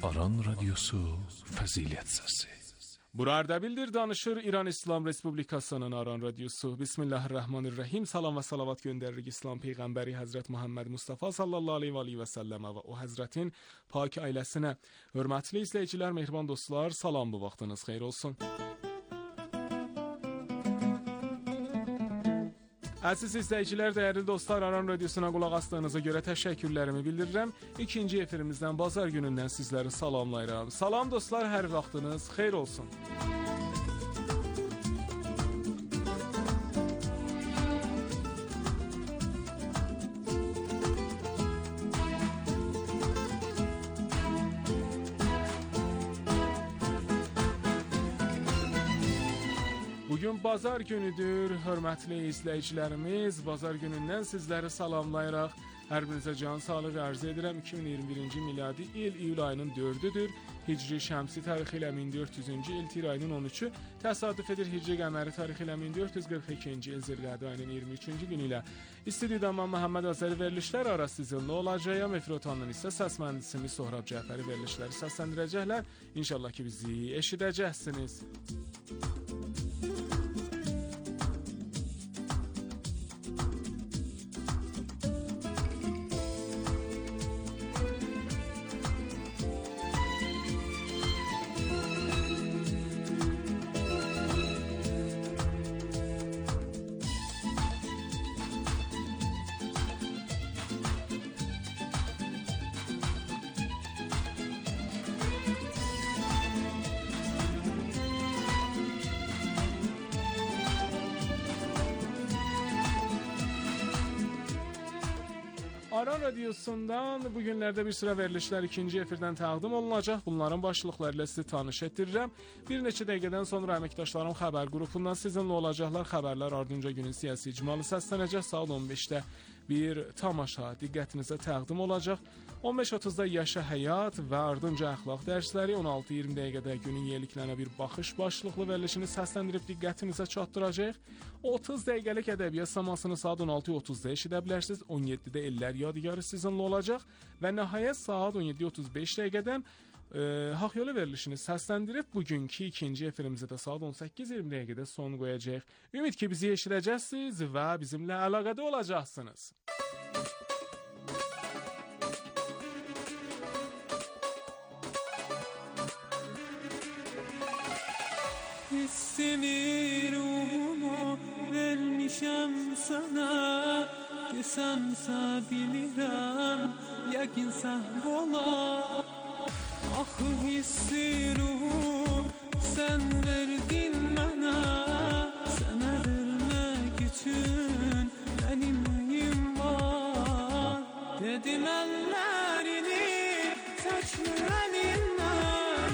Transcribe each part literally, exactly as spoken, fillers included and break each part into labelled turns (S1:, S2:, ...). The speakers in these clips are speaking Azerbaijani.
S1: Aran Radyosu Fəzilət Səsi.
S2: Bu Ərdəbildir danışır İran İslam Respublikasının Aran Radyosu. Bismillahirrahmanirrahim. Salam və salavat göndəririk İslam Peyğəmbəri Həzrət Muhammed Mustafa sallallahu aleyhi və aleyhi və səlləmə və o Həzrətin pak ailəsinə. Hörmətli izləyicilər, mehriban dostlar, salam, bu vaxtınız xeyir olsun. Əziz izləyicilər, dəyərli dostlar, Aran Radyosuna qulaq asdığınıza görə təşəkkürlərimi bildirirəm. İkinci efirimizdən bazar günündən sizləri salamlayıram. Salam dostlar, hər vaxtınız xeyir olsun. Bugün bazar günüdür, hörmətli izləyicilərimiz. Bazar günündən sizləri salamlayaraq hər birinizə can sağlığı arz edirəm. iki min iyirmi birinci miladi il iyul ayının dördüdür. Hicri şəmsi tarixi ilə min dörd yüzüncü il, tir ayının on üçü. Təsadüf edir Hicri qəməri tarixi ilə min dörd yüz qırx ikinci il, zilqədə ayının iyirmi üçüncü günü ilə. İstudiyada mən Məhəmməd Azəri verilişlər ara sizinlə olacağım. Efrotandan isə səs mühəndisimiz Sohrab Cəfəri verilişləri səsləndirəcəklər. İnşallah ki bizi eşidəcəksiniz. Aran Radyosundan bu günlərdə bir sıra verilişlər ikinci efirdən təqdim olunacaq. Bunların başlıqları ilə sizi tanış etdirirəm. Bir neçə dəqiqədən sonra əməkdaşlarım xəbər qrupundan sizinlə olacaqlar. Xəbərlər ardınca günün siyasi icmalı səslənəcək. Saat on beşdə bir tamaşa diqqətinizə təqdim olacaq. on beş otuzda yaşa həyat və ardınca əxlaq dərsləri. on altı iyirmi dəqiqədə günün yeniliklərinə bir baxış başlıqlı verilişini səsləndirib diqqətinizə çatdıracaq. otuz dəqiqəlik ədəbiyyat samasını saat on altı otuzda eşidə bilərsiniz. on yeddidə illər yadigarı sizinlə olacaq və nəhayət saat on yeddi otuz beş dəqiqədən e, haqq yolu verilişini səsləndirib bugünkü ikinci efirimizə də saat on səkkiz iyirmi dəqiqədə son qoyacaq. Ümid ki bizi eşidəcəksiniz və bizimlə əlaqədə olacaqsınız.
S3: Hissimi ruhuma vermişəm sana, desəmsə bilirəm, yəqinsə ola. Axı hissi ruhum sən verdin mənə, sənə vermək üçün mənim nəyim var. Dedim əllərini çəkmə əlimdən,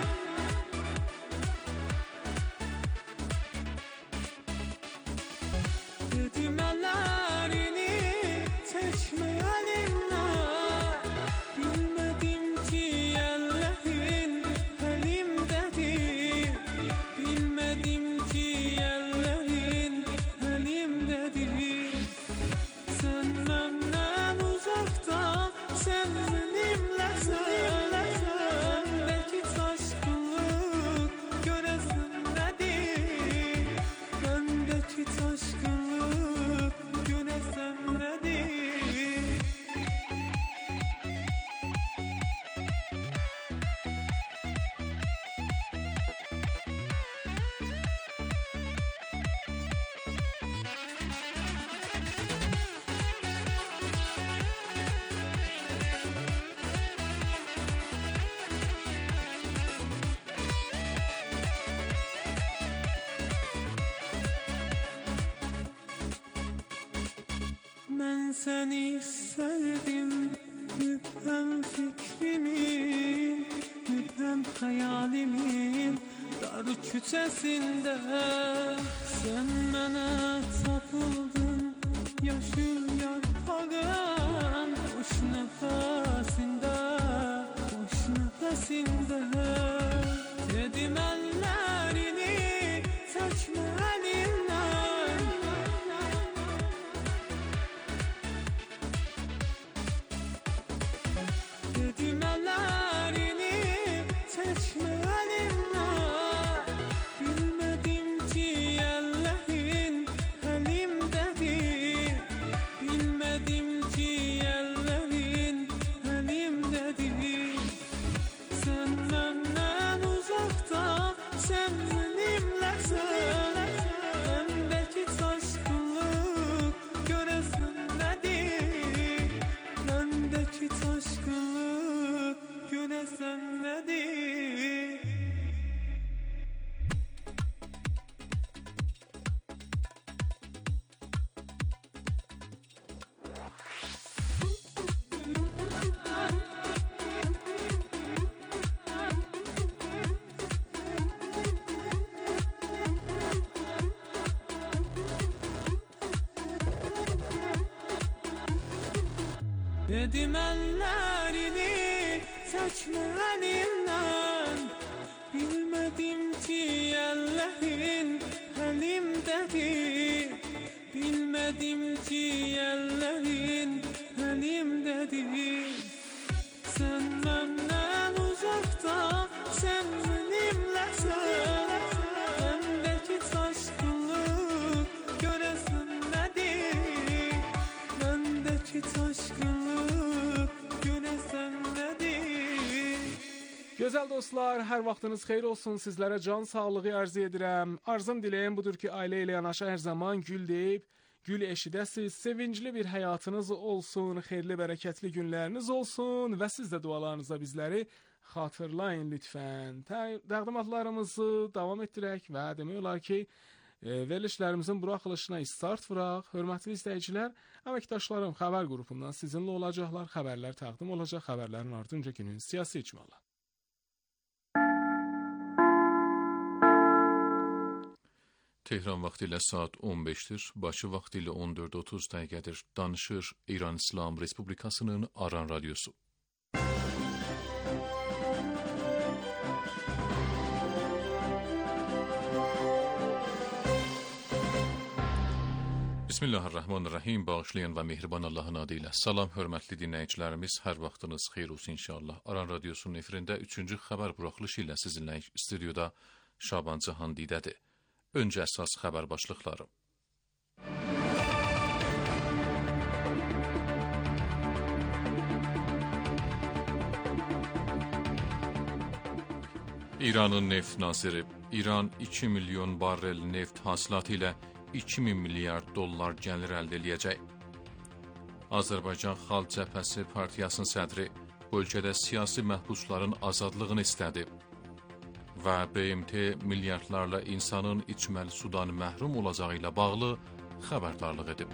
S3: dedim əllərini çəkmə əlimdən. Bilmədim ki əllərin əlimdədir, bilmədim ki əllərin əlimdədir. Sən məndən uzaqda, sən mənimləsən, məndəki çaşqınlıq görəsən nədir, məndəki çaşqınlıq görəsən nədir. Mən səni sevdim, mübhəm fikrimin, mübhəm xəyalimin dar küçəsində. Sən mənə tapıldın, yaşıl yarpağın boş nəfəsində, boş nəfəsində. Dedim əllərini çəkmə əlimdən, dedim əllərini taşkınlık görəsən nədir? Dedim ellerini çekme elimden, bilmedim ki ellerin elimdedir, bilmedim ki ellerin elimdedir. Sen benden uzakta, sen benimlesin, bendeki taşkınlık göresin nedir, bendeki taşkınlık.
S2: Gözəl dostlar, hər vaxtınız xeyir olsun. Sizlərə can sağlığı arzu edirəm. Arzum diləyim budur ki, ailə ilə yanaşı hər zaman gül deyib, gül eşidəsiz, sevincli bir həyatınız olsun, xeyirli, bərəkətli günləriniz olsun və siz də dualarınızla bizləri xatırlayın lütfən. Təqdimatlarımızı davam etdirək və demək olar ki, verilişlərimizin buraxılışına start vuraq. Hörmətli izləyicilər, əməkdaşlarım xəbər qrupundan sizinlə olacaqlar, xəbərlər təqdim olacaq, xəbərlərin ardınca günün siyasi icmalı.
S1: Tehran vaxtı ilə saat on beşdir, Bakı vaxtı ilə on dörd otuz dəqiqədir. Danışır İran İslam Respublikasının Aran Radyosu. Bismillahirrahmanirrahim. Bağışlayan və mehriban Allahın adı ilə. Salam, hörmətli dinləyicilərimiz, hər vaxtınız xeyir olsun inşallah. Aran Radyosunun efirində üçüncü xəbər buraxılışı ilə sizinlə stüdyoda Şaban Cahan Didədir. Öncə əsas xəbər başlıqları. İranın neft naziri, İran iki milyon barrel neft hasilatı ilə iki min milyard dollar gəlir əldə edəcək. Azərbaycan Xalq Cəbhəsi Partiyasının sədri bu ölkədə siyasi məhbusların azadlığını istədi və B M T milyardlarla insanın içməli sudan məhrum olacağı ilə bağlı xəbərdarlıq edib.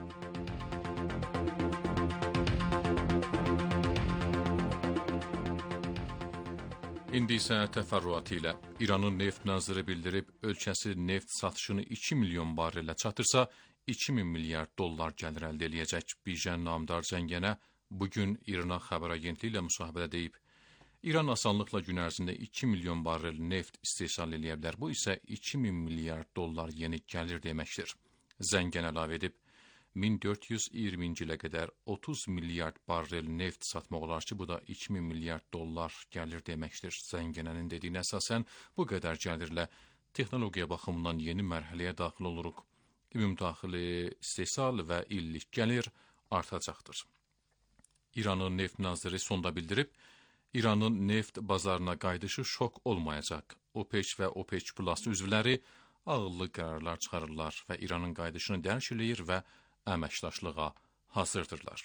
S1: İndi isə təfərrüatı ilə İranın neft naziri bildirib, ölkəsi neft satışını iki milyon barrelə çatırsa, iki min milyard dollar gəlir əldə edəcək. Bijan Namdar Zəngənə bugün İrana xəbər agentliyi ilə müsahibədə deyib, İran asanlıqla gün ərzində iki milyon barrel neft istehsal edə bilər. Bu isə iki min milyard dollar yeni gəlir deməkdir. Zəngən əlavə edib, min dörd yüz iyirminci ilə qədər otuz milyard barrel neft satmaq olar ki, bu da iki min milyard dollar gəlir deməkdir. Zəngənənin dediyinə əsasən bu qədər gəlirlə texnologiya baxımından yeni mərhələyə daxil oluruq. Ümumdaxili istehsal və illik gəlir artacaqdır. İranın neft naziri sonda bildirib, İranın neft bazarına qayıdışı şok olmayacaq. OPEC və OPEC Plus üzvləri ağıllı qərarlar çıxarırlar və İranın qayıdışını dərk eləyir və əməkdaşlığa hazırdırlar.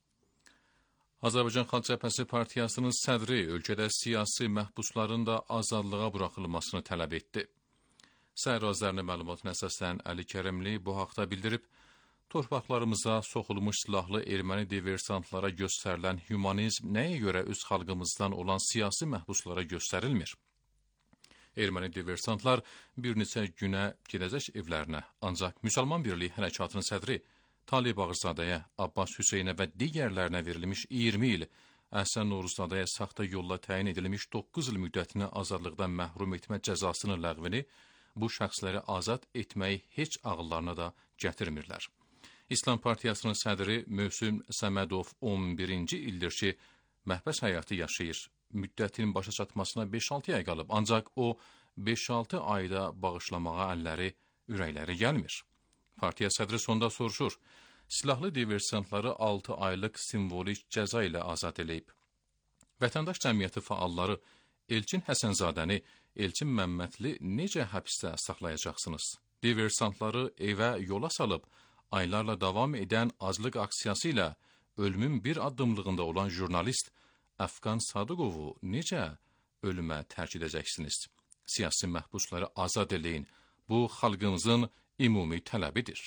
S1: Azərbaycan Xalq Cəbhəsi Partiyasının sədri ölkədə siyasi məhbusların da azadlığa buraxılmasını tələb etdi. Səhər razılarına məlumatına əsasən Əli Kərəmli bu haqda bildirib, torpaqlarımıza soxulmuş silahlı erməni diversantlara göstərilən humanizm nəyə görə öz xalqımızdan olan siyasi məhbuslara göstərilmir? Erməni diversantlar bir neçə günə gedəcək evlərinə, ancaq Müsəlman Birliyi Hərəkatının sədri Talib Ağırzadəyə, Abbas Hüseynə və digərlərinə verilmiş iyirmi il, Əhsən Noruzzadəyə saxta yolla təyin edilmiş doqquz il müddətinə azadlıqdan məhrum etmə cəzasının ləğvini bu şəxsləri azad etməyi heç ağıllarına da gətirmirlər. İslam Partiyasının sədri Möhsün Səmədov on birinci ildir ki, məhbəs həyatı yaşayır. Müddətin başa çatmasına beş altı ay qalıb, ancaq o beş altı ayda bağışlamağa əlləri, ürəkləri gəlmir. Partiya sədri sonda soruşur, silahlı diversantları altı aylıq simvolik cəza ilə azad eləyib. Vətəndaş cəmiyyəti fəalları Elçin Həsənzadəni, Elçin Məmmədli necə həbsdə saxlayacaqsınız? Diversantları evə yola salıb, aylarla davam edən aclıq aksiyası ilə ölümün bir addımlığında olan jurnalist Əfqan Sadıqovu necə ölümə tərk edəcəksiniz? Siyasi məhbusları azad eləyin. Bu, xalqımızın ümumi tələbidir.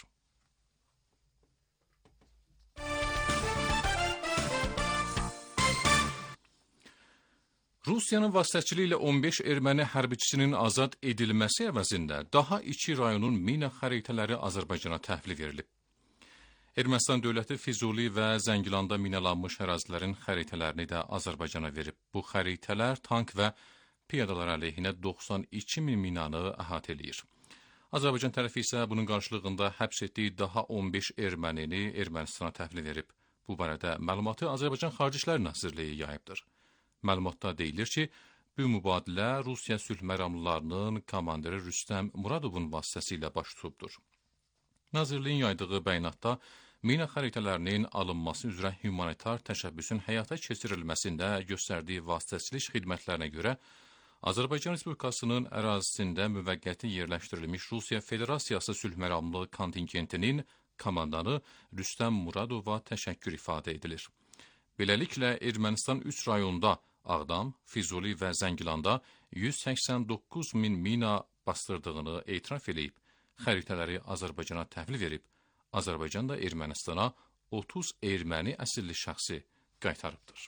S1: Rusiyanın vasitəçiliyi ilə on beş erməni hərbiçisinin azad edilməsi əvəzində daha iki rayonun mina xəritələri Azərbaycana təhvil verilib. Ermənistan dövləti Füzuli və Zəngilanda minalanmış ərazilərin xəritələrini də Azərbaycana verib. Bu xəritələr tank və piyadalar əleyhinə doxsan iki min minanı əhatə eləyir. Azərbaycan tərəfi isə bunun qarşılığında həbs etdiyi daha on beş ermənini Ermənistana təhvil verib. Bu barədə məlumatı Azərbaycan Xarici İşlər Nazirliyi yayıbdır. Məlumatda deyilir ki, bu mübadilə Rusiya sülh məramlılarının komandiri Rüstəm Muradovun vasitəsilə baş tutubdur. Nazirliyin yaydığı bəyanatda mina xəritələrinin alınması üzrə humanitar təşəbbüsün həyata keçirilməsində göstərdiyi vasitəçilik xidmətlərinə görə Azərbaycan Respublikasının ərazisində müvəqqəti yerləşdirilmiş Rusiya Federasiyası sülh məramlı kontingentinin komandanı Rüstəm Muradova təşəkkür ifadə edilir. Beləliklə, Ermənistan üç rayonda Ağdam, Füzuli və Zəngilanda yüz səksən doqquz min mina bastırdığını etiraf edib, xəritələri Azərbaycana təhvil verib, Azərbaycan da Ermənistana otuz erməni əsilli şəxsi qaytarıbdır.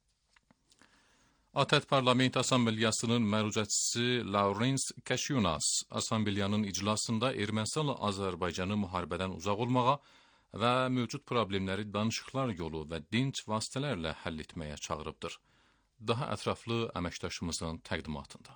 S1: ATƏT Parlament Assambleyasının məruzəçisi Lawrence Kashiunas Assambleyanın iclasında Ermənistanla Azərbaycanı müharibədən uzaq olmağa və mövcud problemləri danışıqlar yolu və dinc vasitələrlə həll etməyə çağırıbdır. Daha ətraflı əməkdaşımızın təqdimatında.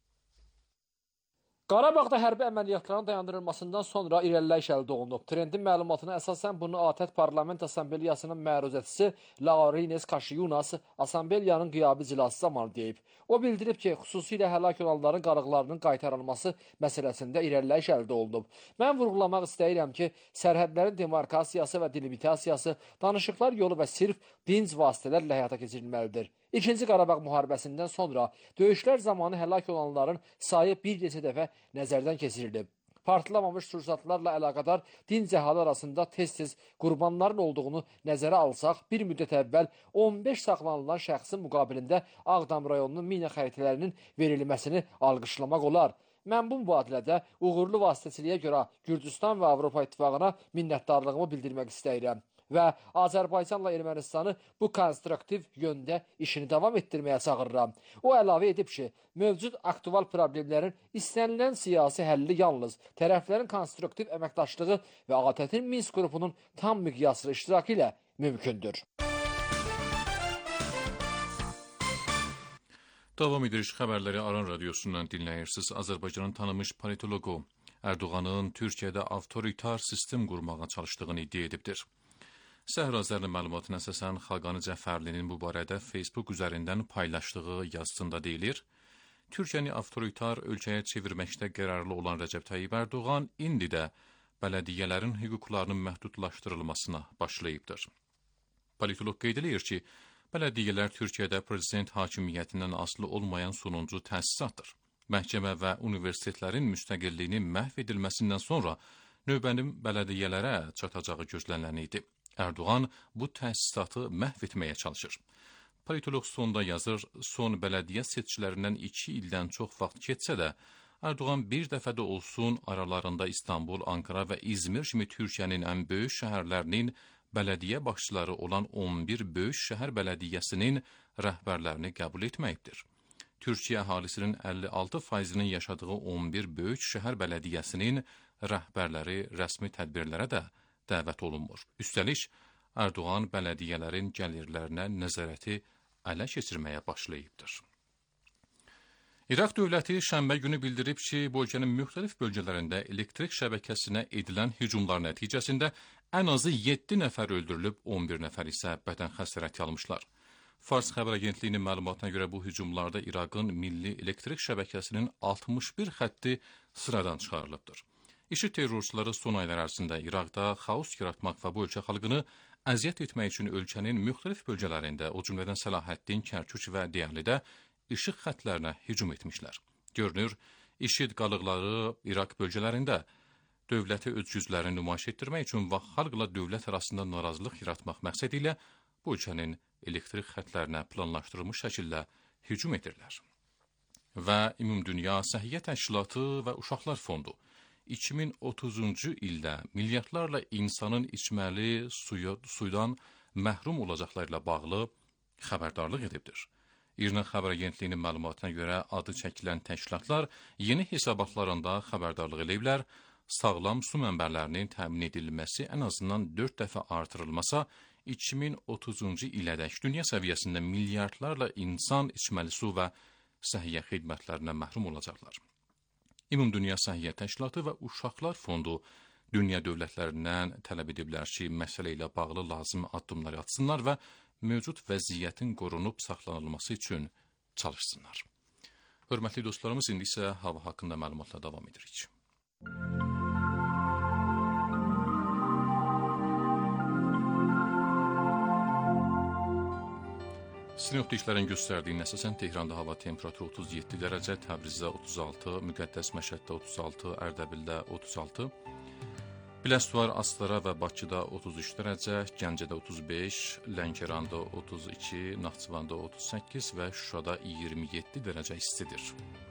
S4: Qarabağda hərbi əməliyyatların dayandırılmasından sonra irəliləyiş əldə olunub. Trendin məlumatına əsasən bunu ATƏT Parlament Assambleyasının məruzəçisi Lawrence Kashiunas Assambleyanın qiyabi iclası zamanı deyib. O bildirib ki, xüsusilə həlak olanların qarıqlarının qaytarılması məsələsində irəliləyiş əldə olunub. Mən vurğulamaq istəyirəm ki, sərhədlərin demarkasiyası və delimitasiyası danışıqlar yolu və sirf dinc vasitələrlə həyata keçirilməlidir. İkinci Qarabağ müharibəsindən sonra döyüşlər zamanı həlak olanların sayı bir neçə dəfə nəzərdən keçirilib. Partlamamış sursatlarla əlaqədar dinc əhali arasında tez-tez qurbanların olduğunu nəzərə alsaq, bir müddət əvvəl on beş saxlanılan şəxsin müqabilində Ağdam rayonunun mina xəritələrinin verilməsini alqışlamaq olar. Mən bu mübadilədə uğurlu vasitəçiliyə görə Gürcüstan və Avropa İttifaqına minnətdarlığımı bildirmək istəyirəm və Azərbaycanla Ermənistanı bu konstruktiv yöndə işini davam etdirməyə çağırıram. O əlavə edib ki, mövcud aktual problemlərin istənilən siyasi həlli yalnız tərəflərin konstruktiv əməkdaşlığı və ATƏT-in Minsk qrupunun tam miqyaslı iştirakı ilə mümkündür.
S1: Davam edirik xəbərləri Aran radiosundan dinləyirsiniz. Azərbaycanın tanınmış politoloqu Erdoğanın Türkiyədə avtoritar sistem qurmağa çalışdığını iddia edibdir. Səhra Azərinin məlumatına əsasən Xaqani Cəfərlinin bu barədə Facebook üzərindən paylaşdığı yazısında deyilir, Türkiyəni avtoritar ölkəyə çevirməkdə qərarlı olan Rəcəb Tayyib Erdoğan indi də bələdiyyələrin hüquqlarının məhdudlaşdırılmasına başlayıbdır. Politolog qeyd edir ki, bələdiyyələr Türkiyədə prezident hakimiyyətindən asılı olmayan sonuncu təsisatdır. Məhkəmə və universitetlərin müstəqilliyinin məhv edilməsindən sonra növbənin bələdiyyələrə çatacağı gözlənilən idi. Erdoğan bu təsisatı məhv etməyə çalışır. Politolog sonda yazır, son bələdiyyə seçkilərindən iki ildən çox vaxt keçsə də, Erdoğan bir dəfə də olsun aralarında İstanbul, Ankara və İzmir kimi Türkiyənin ən böyük şəhərlərinin bələdiyyə başçıları olan on bir böyük şəhər bələdiyyəsinin rəhbərlərini qəbul etməyibdir. Türkiyə əhalisinin əlli altı faizinin yaşadığı on bir böyük şəhər bələdiyyəsinin rəhbərləri rəsmi tədbirlərə də dəvət olunmur. Üstəlik, Erdoğan bələdiyyələrin gəlirlərinə nəzarəti ələ keçirməyə başlayıbdır. İraq dövləti şənbə günü bildirib ki, bölgənin müxtəlif bölgələrində elektrik şəbəkəsinə edilən hücumlar nəticəsində ən azı yeddi nəfər öldürülüb, on bir nəfər isə bədən xəsarəti almışlar. Fars xəbər agentliyinin məlumatına görə bu hücumlarda İraqın milli elektrik şəbəkəsinin altmış bir xətti sıradan çıxarılıbdır. İşid terrorçuları son aylar ərzində İraqda xaos yaratmaq və bu ölkə xalqını əziyyət etmək üçün ölkənin müxtəlif bölgələrində, o cümlədən Səlahəddin, Kərkük və Diyərlidə işıq xətlərinə hücum etmişlər. Görünür, İşid qalıqları İraq bölgələrində dövləti öz güclərini nümayiş etdirmək üçün və xalqla dövlət arasında narazılıq yaratmaq məqsədi ilə bu ölkənin elektrik xətlərinə planlaşdırılmış şəkildə hücum edirlər. Və Ümumdünya Səhiyyə Təşkilatı və Uşaqlar Fondu iki min otuzuncu ildə milyardlarla insanın içməli suyu, suydan məhrum olacaqlarıyla bağlı xəbərdarlıq edibdir. İRNA xəbər agentliyinin məlumatına görə adı çəkilən təşkilatlar yeni hesabatlarında xəbərdarlıq ediblər, sağlam su mənbələrinin təmin edilməsi ən azından dörd dəfə artırılmasa, iki min otuzuncu ilədək dünya səviyyəsində milyardlarla insan içməli su və səhiyyə xidmətlərinə məhrum olacaqlar. Ümumdünya Səhiyyə Təşkilatı və Uşaqlar Fondu dünya dövlətlərindən tələb ediblər ki, məsələ ilə bağlı lazım addımları atsınlar və mövcud vəziyyətin qorunub saxlanılması üçün çalışsınlar. Hörmətli dostlarımız, indi isə hava haqqında məlumatla davam edirik. Sinoptiklərin göstərdiyinin əsasən Tehranda hava temperaturu otuz yeddi dərəcə, Təbrizdə otuz altı, Müqəddəs Məşəddə otuz altı, Ərdəbildə otuz altı, Biləsuvar, Astara və Bakıda otuz üç dərəcə, Gəncədə otuz beş, Lənkəranda otuz iki, Naxçıvanda otuz səkkiz və Şuşada iyirmi yeddi dərəcə istidir.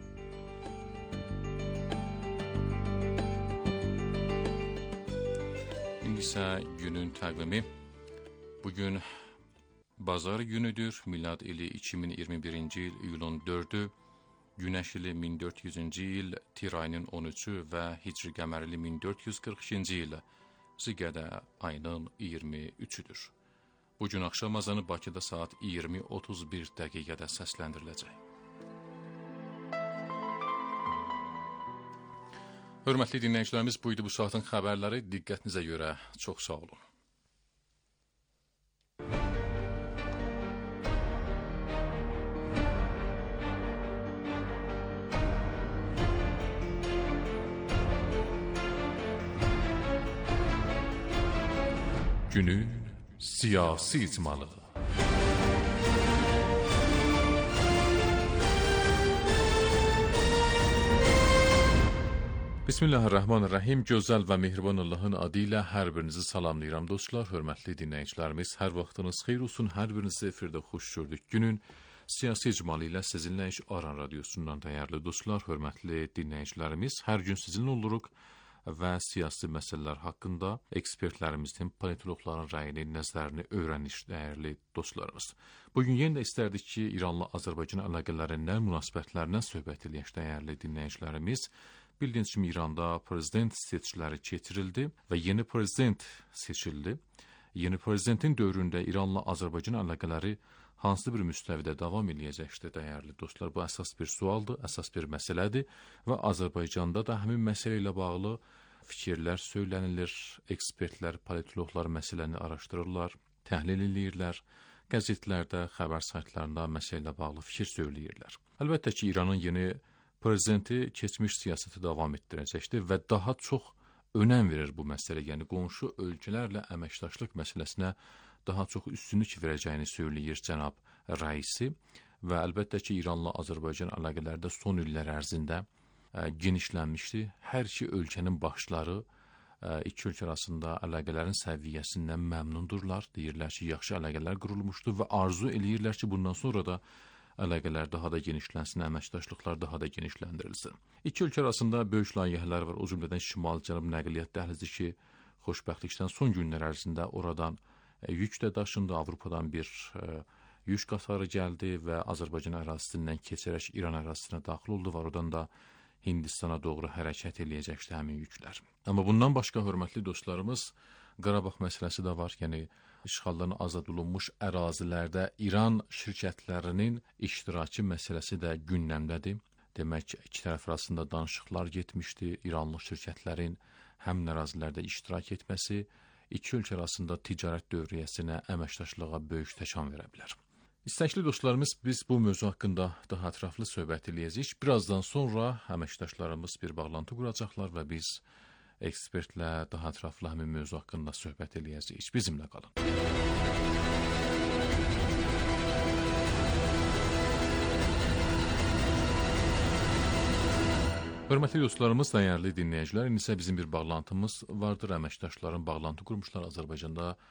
S1: İndi isə günün təqvimi. Bugün Bazar günüdür, milad ili iki min iyirmi birinci il iyulun dördü, Günəş ili min dörd yüzüncü il Tir ayının on üçü və Hicri qəmərli min dörd yüz qırx ikinci il Ziqədə ayının iyirmi üçüdür. Bugün axşam azanı Bakıda saat iyirmi otuz bir dəqiqədə səsləndiriləcək. Hörmətli dinləyicilərimiz, buydu bu saatin xəbərləri. Diqqətinizə görə çox sağ olun. Günün siyasi icmalı. Bismillahirrahmanirrahim. Gözəl və mehriban Allahın adı ilə hər birinizi salamlayıram dostlar, hörmətli dinləyicilərimiz. Hər vaxtınız xeyir olsun, hər birinizi efirdə xoş gördük. Günün siyasi icmalı ilə sizinlə iş Aran radiosundan dəyərli dostlar, hörmətli dinləyicilərimiz. Hər gün sizinlə oluruq və siyasi məsələlər haqqında ekspertlərimizin, politologların rəyini, nəzərini öyrəniş dəyərli dostlarımız. Bugün yenə də istərdik ki, İranla Azərbaycan əlaqələrindən, münasibətlərindən söhbət eləyək dəyərli dinləyicilərimiz. Bildiyiniz kimi İranda prezident seçkiləri keçirildi və yeni prezident seçildi. Yeni prezidentin dövründə İranla Azərbaycan əlaqələri hansı bir müstəvidə davam eləyəcəkdir, dəyərli dostlar? Bu əsas bir sualdır, əsas bir məsələdir və Azərbaycanda da həmin məsələ ilə bağlı fikirlər söylənilir, ekspertlər, politologlar məsələni araşdırırlar, təhlil eləyirlər, qəzetlərdə, xəbər saytlarında məsələ ilə bağlı fikir söyləyirlər. Əlbəttə ki, İranın yeni prezidenti keçmiş siyasəti davam etdirəcəkdir və daha çox önəm verir bu məsələ, yəni qonşu ölkələrlə əməkdaşlıq məsələsinə daha çox üstünlük verəcəyini söyləyir cənab Raisi və əlbəttə ki, İranla Azərbaycan əlaqələri də son illər ərzində ə, genişlənmişdi. Hər iki ölkənin başları ə, iki ölkə arasında əlaqələrin səviyyəsindən məmnundurlar. Deyirlər ki, yaxşı əlaqələr qurulmuşdur və arzu eləyirlər ki, bundan sonra da əlaqələr daha da genişlənsin, əməkdaşlıqlar daha da genişləndirilsin. İki ölkə arasında böyük layihələr var, o cümlədən Şimal-Cənub nəqliyyat dəhlizi ki, xoşbəxtlikdən son günlər ərzində oradan yük də daşındı, Avropadan bir ə, yük qatarı gəldi və Azərbaycan ərazisindən keçərək İran ərazisinə daxil oldu və oradan da Hindistana doğru hərəkət eləyəcəkdi həmin yüklər. Amma bundan başqa, hörmətli dostlarımız, Qarabağ məsələsi də var, yəni işğaldan azad olunmuş ərazilərdə İran şirkətlərinin iştirakı məsələsi də gündəmdədir. Demək ki, iki tərəf arasında danışıqlar getmişdi, İranlı şirkətlərin həmin ərazilərdə iştirak etməsi iki ölkə arasında ticarət dövriyyəsinə, əməkdaşlığa böyük təkan verə bilər. İstəkli dostlarımız, biz bu mövzu haqqında daha ətraflı söhbət eləyəcəyik. Birazdan sonra əməkdaşlarımız bir bağlantı quracaqlar və biz ekspertlə daha ətraflı həmin mövzu haqqında söhbət eləyəcəyik. Bizimlə qalın. Hörmətli dostlarımız, dəyərli dinləyicilər, indi isə bizim bir bağlantımız vardır. Əməkdaşların bağlantı qurmuşlar Azərbaycanda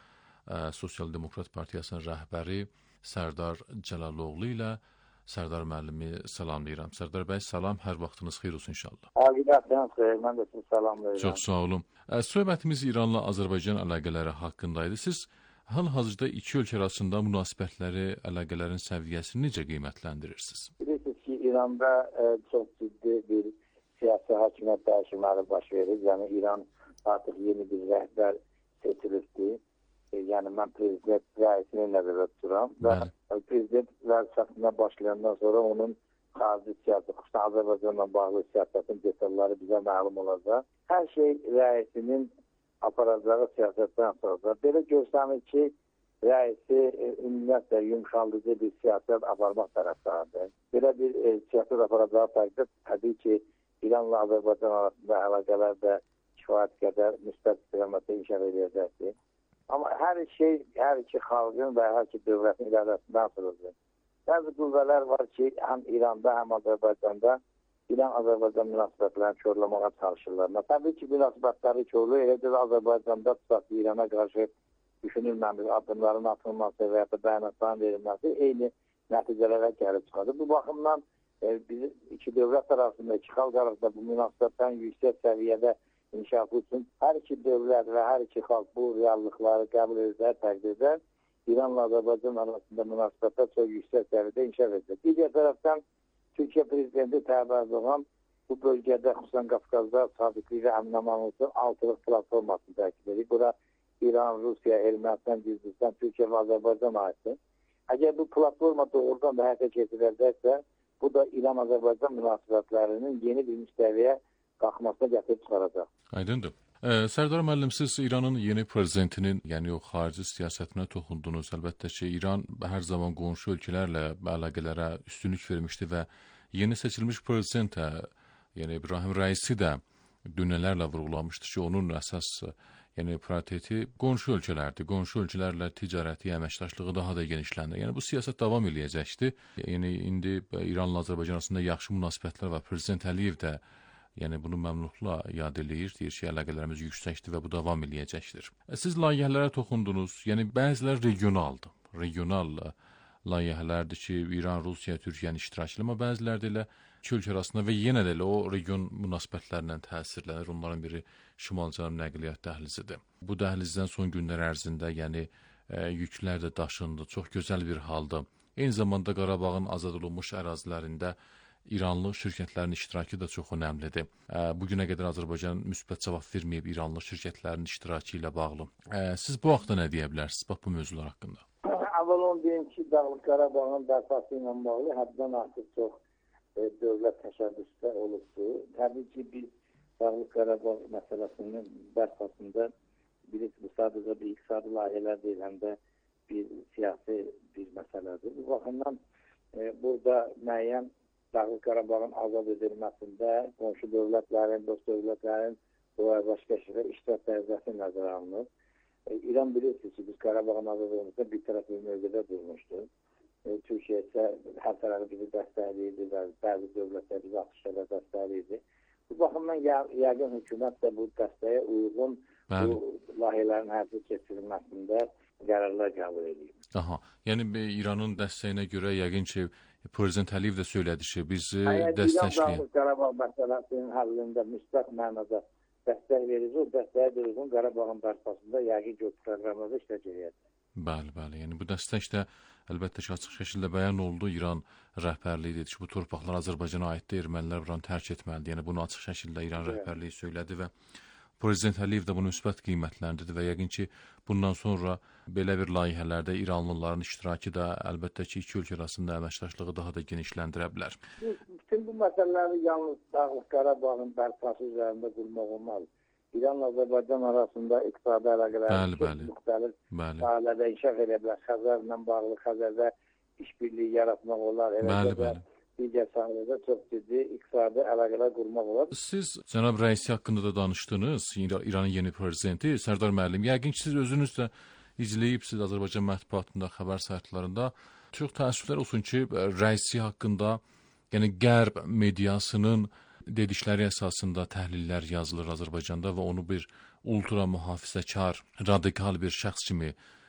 S1: ə, Sosial Demokrat Partiyasının rəhbəri Sərdar Cəlaloğlu ilə Sərdar müəllimi salamlayıram. Sərdar bəy, salam, hər vaxtınız xeyir olsun inşallah.
S5: Həqiqətən xeyir, mən də sizi salamlayıram.
S1: Çox sağ olun. Ə, söhbətimiz İranla Azərbaycan əlaqələri haqqındaydı. Siz hal-hazırda iki ölkə arasında münasibətləri, əlaqələrin səviyyəsini necə qiymətləndirirsiniz?
S5: Bilirsiniz ki, İranda e, çox ciddi bir siyasi hakimiyyət dəyişmələri baş verir. Yəni İran artıq yeni bir rəhbər seçilibdir. E, yəni mən prezident rəisini nəzərdə tuturam. Və prezident vəzifəsinə başlayandan sonra onun xarici siyasət, xüsusən Azərbaycanla bağlı siyasətin detalları bizə məlum olacaq. Hər şey rəisinin aparacağı siyasətdən sonra belə görsənir ki, rəisi e, ümumiyyətlə yumşaldıcı bir siyasət aparmaq tərəfdarıdır. Belə bir e, siyasət aparacağı təqdirdə təbii ki, İranla Azərbaycan arasında əlaqələr də kifayət qədər müsbət istiqamətdə inkişaf edəcəkdir. Amma hər şey, hər iki xalqın və hər iki dövlətin iradəsindən asılıdır. Bəzi qüvvələr var ki, həm İranda, həm Azərbaycanda İran-Azərbaycan münasibətlərini körləməyə çalışırlar. Təbii ki, münasibətləri körlü, eləcə də Azərbaycanda tutaq İrana qarşı düşünülməmiş addımların atılması və ya da bəyanatların verilməsi eyni nəticələrə gəlib çıxardır. Bu baxımdan e, biz iki dövlət arasında, iki xalq arasında bu münasibətlərin yüksək səviyyədə inkişafı üçün hər iki dövlət və hər iki xalq bu reallıqları qəbul edəcək təqdirdə İranla Azərbaycan arasında münasibətlər çox yüksək səviyyədə inkişaf edəcək. Digər tərəfdən Türkiyə prezidenti Tayyip Erdoğan bu bölgədə, xüsusən Qafqazda sabitliyi və əmin-amanlıqın altılıq platformasını təkid edir. Bura İran, Rusiya, Ermənistan, Gürcüstan, Türkiyə və Azərbaycan aiddir. Əgər bu platforma doğrudan da həyata keçiriləcəksə, bu da İran-Azərbaycan münasibətlərinin yeni bir müstəviyə qalxmasına gətirib çıxaracaq.
S1: Aydındır. Ee, Sərdar müəllim, siz İranın yeni prezidentinin, yəni o xarici siyasətinə toxundunuz. Əlbəttə ki, İran hər zaman qonşu ölkələrlə əlaqələrə üstünlük vermişdi və yeni seçilmiş prezident, yəni İbrahim Rəisi də dünələrlə vurğulamışdı ki, onun əsas yəni prioriteti qonşu ölkələrdir. Qonşu ölkələrlə ticarəti, əməkdaşlığı daha da genişləndir. Yəni bu siyasət davam eləyəcəkdir. Yəni indi İranla Azərbaycan arasında yaxşı münasibətlər var. Prezident Əliyev də yəni bunu məmnunluqla yad eləyir, deyir ki, əlaqələrimiz yüksəkdir və bu davam eləyəcəkdir. Siz layihələrə toxundunuz, yəni bəzilər regionaldır. Regional layihələrdir ki, İran, Rusiya, Türkiyənin iştirakı, amma bəziləri də elə iki ölkə arasında və yenə də elə o region münasibətlərindən təsirlənir. Onların biri Şimal-Cənub nəqliyyat dəhlizidir. Bu dəhlizdən son günlər ərzində yəni e, yüklər də daşındı, çox gözəl bir halda. Eyni zamanda Qarabağın azad olunmuş ərazilərində İranlı şirkətlərin iştirakı da çox önəmlidir. Bugünə qədər Azərbaycan müsbət cavab verməyib İranlı şirkətlərin iştirakı ilə bağlı. Siz bu haqda nə deyə bilərsiniz bax bu mövzular haqqında?
S5: Əvvəl onu deyim ki, Dağlıq Qarabağın bərpası ilə bağlı həddən artıq çox e, dövlət təşəbbüsdə olubdur. Təbii ki, biz Dağlıq Qarabağ məsələsinin bərpasında bilirsiniz, bu sadəcə bir iqtisadi layihələr deyil, həm də bir siyasi bir məsələdir. Bu baxımdan e, burada müəyyən Dağlıq Qarabağın azad edilməsində qonşu dövlətlərin, dost dövlətlərin bu və başqa şeylər iştirak dərəcəsi nəzərə alınır. E, İran bilirsiniz ki, biz Qarabağın azad olmasında bir tərəf bir mövqedə durmuşdur. E, Türkiyə isə hər tərəfi bizi dəstəkləyirdi və bəzi dövlətlər bizi atışlara dəstəkləyirdi. Bu baxımdan yəqin hökumət də bu dəstəyə uyğun Bəli. bu layihələrin həyata keçirilməsində qərarlar qəbul edir.
S1: Aha, yəni İranın dəstəyinə görə yəqin ki, Prezident Əliyev də söylədi ki, bizi
S5: Əgər
S1: dəstəkləyin.
S5: İran Qarabağ məsələsinin həllində müsbət mənada dəstək verici, o dəstəyə də uyğun Qarabağın bərpasında yəqin ki, o proqramlarda işləyəcək.
S1: Bəli, bəli. Yəni bu dəstək də əlbəttə ki, açıq şəkildə bəyan oldu. İran rəhbərliyi dedi ki, bu torpaqlar Azərbaycana aiddir, ermənilər buranı tərk etməlidir. Yəni bunu açıq şəkildə İran evet. rəhbərliyi söylədi və Prezident Əliyev də bunu müsbət qiymətləndirdi və yəqin ki, bundan sonra belə bir layihələrdə İranlıların iştirakı da əlbəttə ki, iki ölkə arasında əməkdaşlığı daha da genişləndirə bilər.
S5: Bütün bu məsələləri yalnız Dağlıq Qarabağın bərpası üzərində qurmaq olmaz. İranla Azərbaycan arasında iqtisadi əlaqələr müxtəlif sahələrdə inkişaf edə bilər. Xəzərlə bağlı, Xəzərdə işbirliyi yaratmaq olar.
S1: Bəli, bəli.
S5: Digər sahələrdə çox ciddi iqtisadi əlaqələr qurmaq olar.
S1: Siz cənab rəisi haqqında da danışdınız, İranın yeni prezidenti Sərdar müəllim. Yəqin ki, siz özünüz də izləyibsiniz Azərbaycan mətbuatında, xəbər saytlarında. Çox təəssüflər olsun ki, rəisi haqqında, yəni Qərb mediasının dedikləri əsasında təhlillər yazılır Azərbaycanda və onu bir ultra mühafizəkar, radikal bir şəxs kimi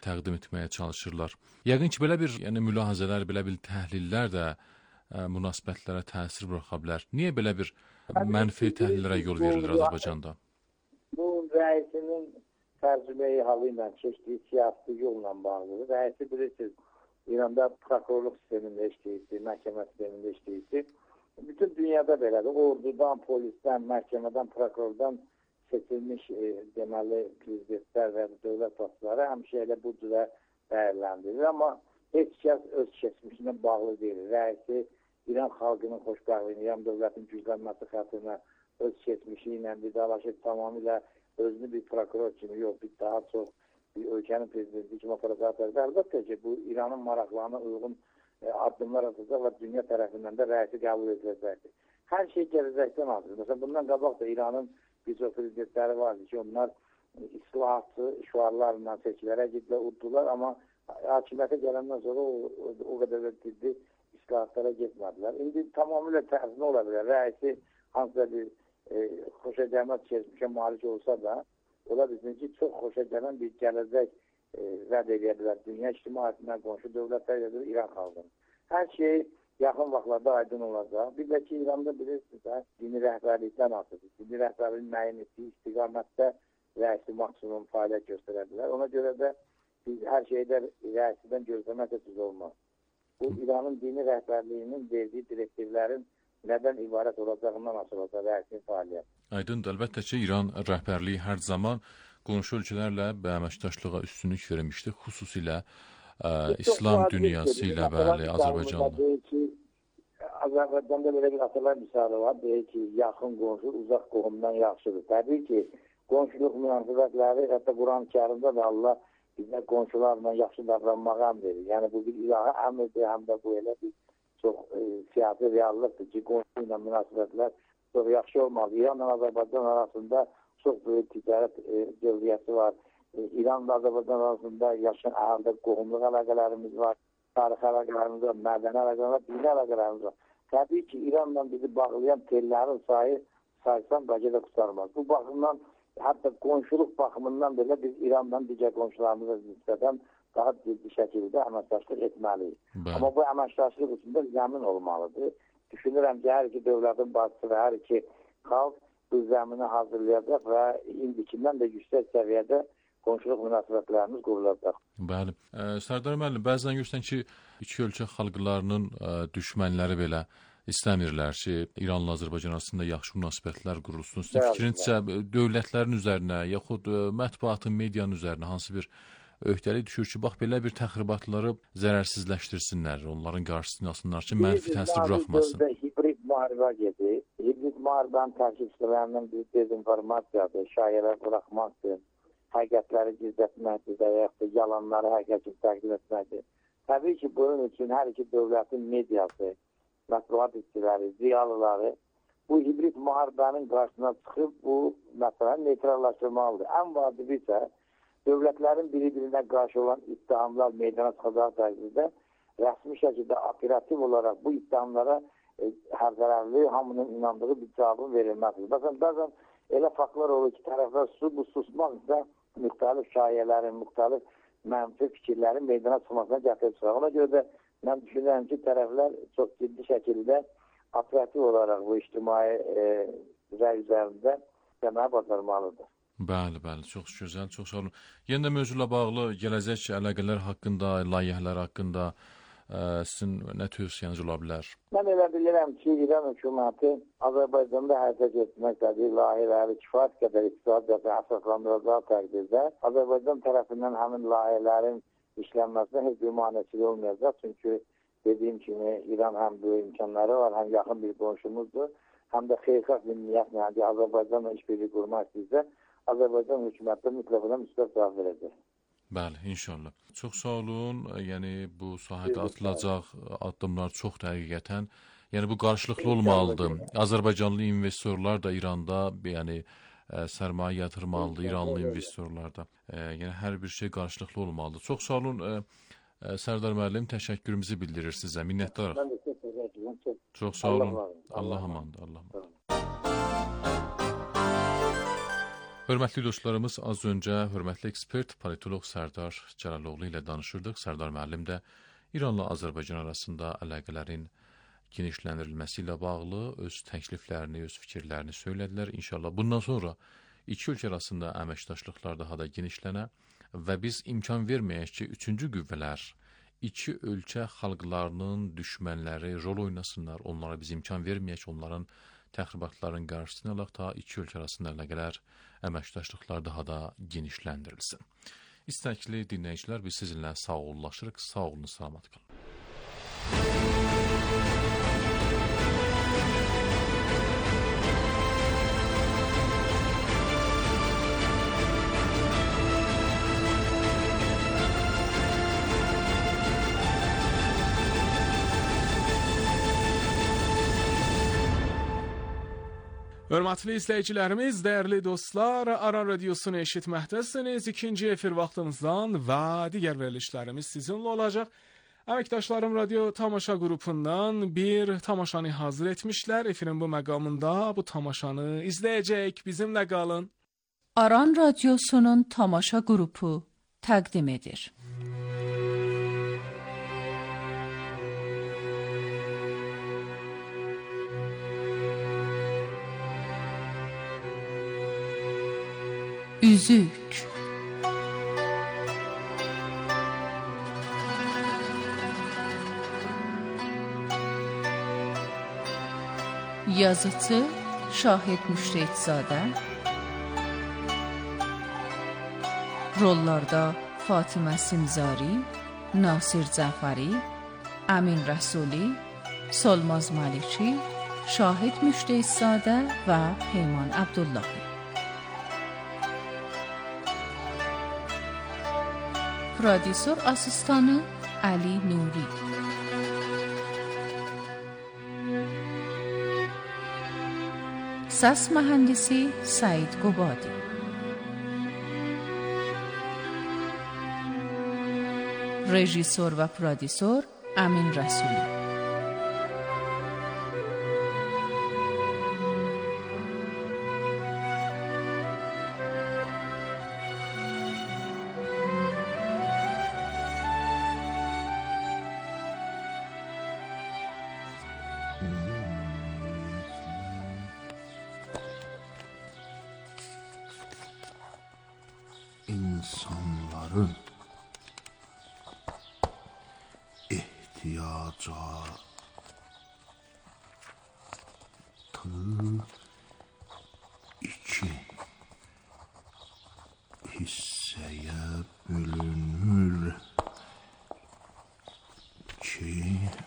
S1: təqdim etməyə çalışırlar. Yəqin ki, belə bir yəni mülahizələr, belə bir təhlillər də ə, münasibətlərə təsir buraxa bilər. Niyə belə bir mənfi təhlillərə yol verilir Azərbaycanda?
S5: Bu rəisinin tərcüməyi halı ilə keçdiyi siyasi yolla bağlıdır. Rəisi bilirsiniz, İranda prokurorluq sistemində işləyirdi, məhkəmə sistemində işləyirdi. Bütün dünyada belədir. Ordudan, polisdən, məhkəmədən, prokurordan seçilmiş e, deməli prezidentlər və dövlət başçıları həmişə elə bu cürə dəyərləndirilir. Amma heç kəs öz keçmişinə bağlı deyil. Rəisi İran xalqının xoşbəxtliyini, İran dövlətinin güclənməsi xatirinə öz keçmişi ilə vidalaşıb tamamilə özünü bir prokuror kimi yox, bir daha çox bir ölkənin prezidenti kimi aparacaqdır. Əlbəttə ki, bu İranın maraqlarına uyğun e, addımlar atacaq və dünya tərəfindən də rəisi qəbul ediləcəkdir. Hər şey gələcəkdən asılıdır. Məsələn, bundan qabaq da İranın bir çox prezidentləri vardı ki, onlar e, islahatçı şüarlarla seçkilərə gedilər, uddular, amma hakimiyyətə gələndən sonra o, o, o qədər də ciddi islahatlara getmədilər. İndi tamamilə tərsinə ola bilər. Rəisi hansısa bir e, xoşagəlməz keçmişə malik olsa da, ola bilsin ki, çox xoşa gələn bir gələcək e, rədd edə bilər. Dünya ictimaiyyətindən qonşu dövlətlər edir İran xalqını. Hər şey yaxın vaxtlarda aydın olacaq. Bir də ki, İranda bilirsiniz, hə, dini rəhbərlikdən asılıdır. Dini rəhbərliyin müəyyən etdiyi istiqamətdə rəisi maksimum fəaliyyət göstərə bilər. Ona görə də biz hər şeydə rəisidən gözləmək də düz olmaz. Bu, İranın dini rəhbərliyinin verdiyi direktivlərin nədən ibarət olacağından asılı olacaq rəisin fəaliyyət.
S1: Aydındır, əlbəttə ki, İran rəhbərliyi hər zaman qonşu ölkələrlə əməkdaşlığa üstünlük vermişdir, xüsusilə ə, İslam dünyası ilə bəli, Azərbaycanla.
S5: Azərbaycanda belə bir atalar misalı var, deyir ki, yaxın qonşu uzaq qohumdan yaxşıdır. Təbii ki, qonşuluq münasibətləri, hətta Quran-ı Kərimdə də Allah bizə qonşularla yaxşı davranmağa əmr verir. Yəni bu bir ilahi əmrdir, həm də bu elə bir çox e, siyasi reallıqdır ki, qonşu ilə münasibətlər çox yaxşı olmalı. İranla Azərbaycan arasında çox böyük ticarət e, dövriyyəsi var. E, İranla Azərbaycan arasında yaşın əhəldə qohumluq əlaqələrimiz var, tarixi əlaqələrimiz var, mədəni əlaqələrimiz var, dini əlaqələrimiz var. Təbii ki, İranla bizi bağlayan tellərin sayı saysan bəlkə də qutarmaz. Bu baxımdan, hətta qonşuluq baxımından belə biz İrandan digər qonşularımıza nisbətən daha ciddi şəkildə əməkdaşlıq etməliyik. Bəli. Amma bu əməkdaşlıq içində zəmin olmalıdır. Düşünürəm ki, hər iki dövlətin başçısı və hər iki xalq bu zəmini hazırlayacaq və indikindən də yüksək səviyyədə qonşuluq münasibətlərimiz qurulacaq.
S1: Bəli. Ə, Sərdar müəllim, bəzən görürsən ki, iki ölkə xalqlarının ə, düşmənləri belə istəmirlər ki, İranla Azərbaycan arasında yaxşı münasibətlər qurulsun. Sizin fikrincə dövlətlərin üzərinə, yaxud ə, mətbuatın, medianın üzərinə hansı bir öhdəlik düşür ki, bax belə bir təxribatları zərərsizləşdirsinlər, onların qarşısını alsınlar ki, mənfi təsir buraxmasın.
S5: Hibrid müharibə gedir. Hibrid müharibənin təşkilçilərindən bir dezinformasiyadır, şayələr buraxmaqdır, həqiqətləri gizlətməkdir və yaxud da yalanları həqiqət kimi təqdim etməkdir. Təbii ki, bunun üçün hər iki dövlətin mediası, mətbuat işçiləri, ziyalıları bu hibrid müharibənin qarşısına çıxıb bu məsələni neytrallaşdırmalıdır. Ən vacibi isə dövlətlərin biri-birinə qarşı olan ittihamlar meydana çıxacağı təqdirdə rəsmi şəkildə operativ olaraq bu ittihamlara e, hər tərəfli hamının inandığı bir cavabın verilməsidir. Bəzən, bəzən elə faktlar olur ki, tərəflər su, bu susmaq isə müxtəlif şayələrin, müxtəlif mənfi fikirlərin meydana çıxmasına gətirib çıxar. Ona görə də mən düşünürəm ki, tərəflər çox ciddi şəkildə operativ olaraq bu ictimai e, rəy üzərində deməyə bacarmalıdır.
S1: Bəli, bəli, çox gözəl, çox sağ olun. Yenə də mövzuyla bağlı gələcək əlaqələr haqqında, layihələr haqqında ə, sizin nə tövsiyəniz ola bilər?
S5: Mən elə bilirəm ki, İran hökuməti Azərbaycanda hərəkət etmək istədiyi layihələri kifayət qədər iqtisadiyyatı əsaslandıracağı təqdirdə Azərbaycan tərəfindən həmin layihələrin işlənməsinə heç bir maneçilik olmayacaq. Çünki dediyim kimi İran həm böyük imkanları var, həm yaxın bir qonşumuzdur, həm də xeyirxah bir niyyətlə, yəni Azərbaycanla işbirliyi qurmaq istəyirsə, Azərbaycan hökuməti mütləqən müsbət cavab verəcək.
S1: Bəli, inşallah. Çox sağ olun. Yəni bu sahədə atılacaq addımlar çoxdur həqiqətən. Yəni bu qarşılıqlı olmalıdır. Azərbaycanlı investorlar da İranda, yəni sərmayə yatırmalıdır, İranlı investorlar da. Yəni hər bir şey qarşılıqlı olmalıdır. Çox sağ olun. Sərdar müəllim, təşəkkürümüzü bildirir sizə. Minnətdarıq.
S5: Mən də çox təşəkkür edirəm.
S1: Çox sağ olun. Allah amandır. Allah amandır. Hörmətli dostlarımız, az öncə hörmətli ekspert, politolog Sərdar Cəlaloğlu ilə danışırdıq. Sərdar müəllim də İranla Azərbaycan arasında əlaqələrin genişləndirilməsi ilə bağlı öz təkliflərini, öz fikirlərini söylədilər. İnşallah bundan sonra iki ölkə arasında əməkdaşlıqlar daha da genişlənə və biz imkan verməyək ki, üçüncü qüvvələr iki ölkə xalqlarının düşmənləri rol oynasınlar, onlara biz imkan verməyək, onların təxribatların qarşısını alaq da iki ölkə arasında əlaqələr, əməkdaşlıqlar daha da genişləndirilsin. İstəkli dinləyicilər, biz sizinlə sağollaşırıq. Sağ olun, salamat qalın.
S2: Hörmətli izləyicilərimiz, dəyərli dostlar, Aran Radiosunu eşitməkdəsiniz. İkinci efir vaxtımızdan və digər verilişlərimiz sizinlə olacaq. Əməkdaşlarım radyo tamaşa qrupundan bir tamaşanı hazır etmişlər. Efirin bu məqamında bu tamaşanı izləyəcək. Bizimlə qalın.
S6: Aran Radiosunun tamaşa qrupu təqdim edir. Üzük. Yazıcı Şahid Müştehidzadə. Rollarda Fatimə Simzari, Nasir Cəfəri, Əmin Rəsuli, Solmaz Maliki, Şahid Müştehidzadə və Peyman Abdullahi. Prodüser asistanı Ali Nuri. Səs mühəndisi Said Qubadi. Rejissor və prodüser Əmin Rəsuli.
S7: İnsanların ihtiyacatı iki hissəyə bölünür ki,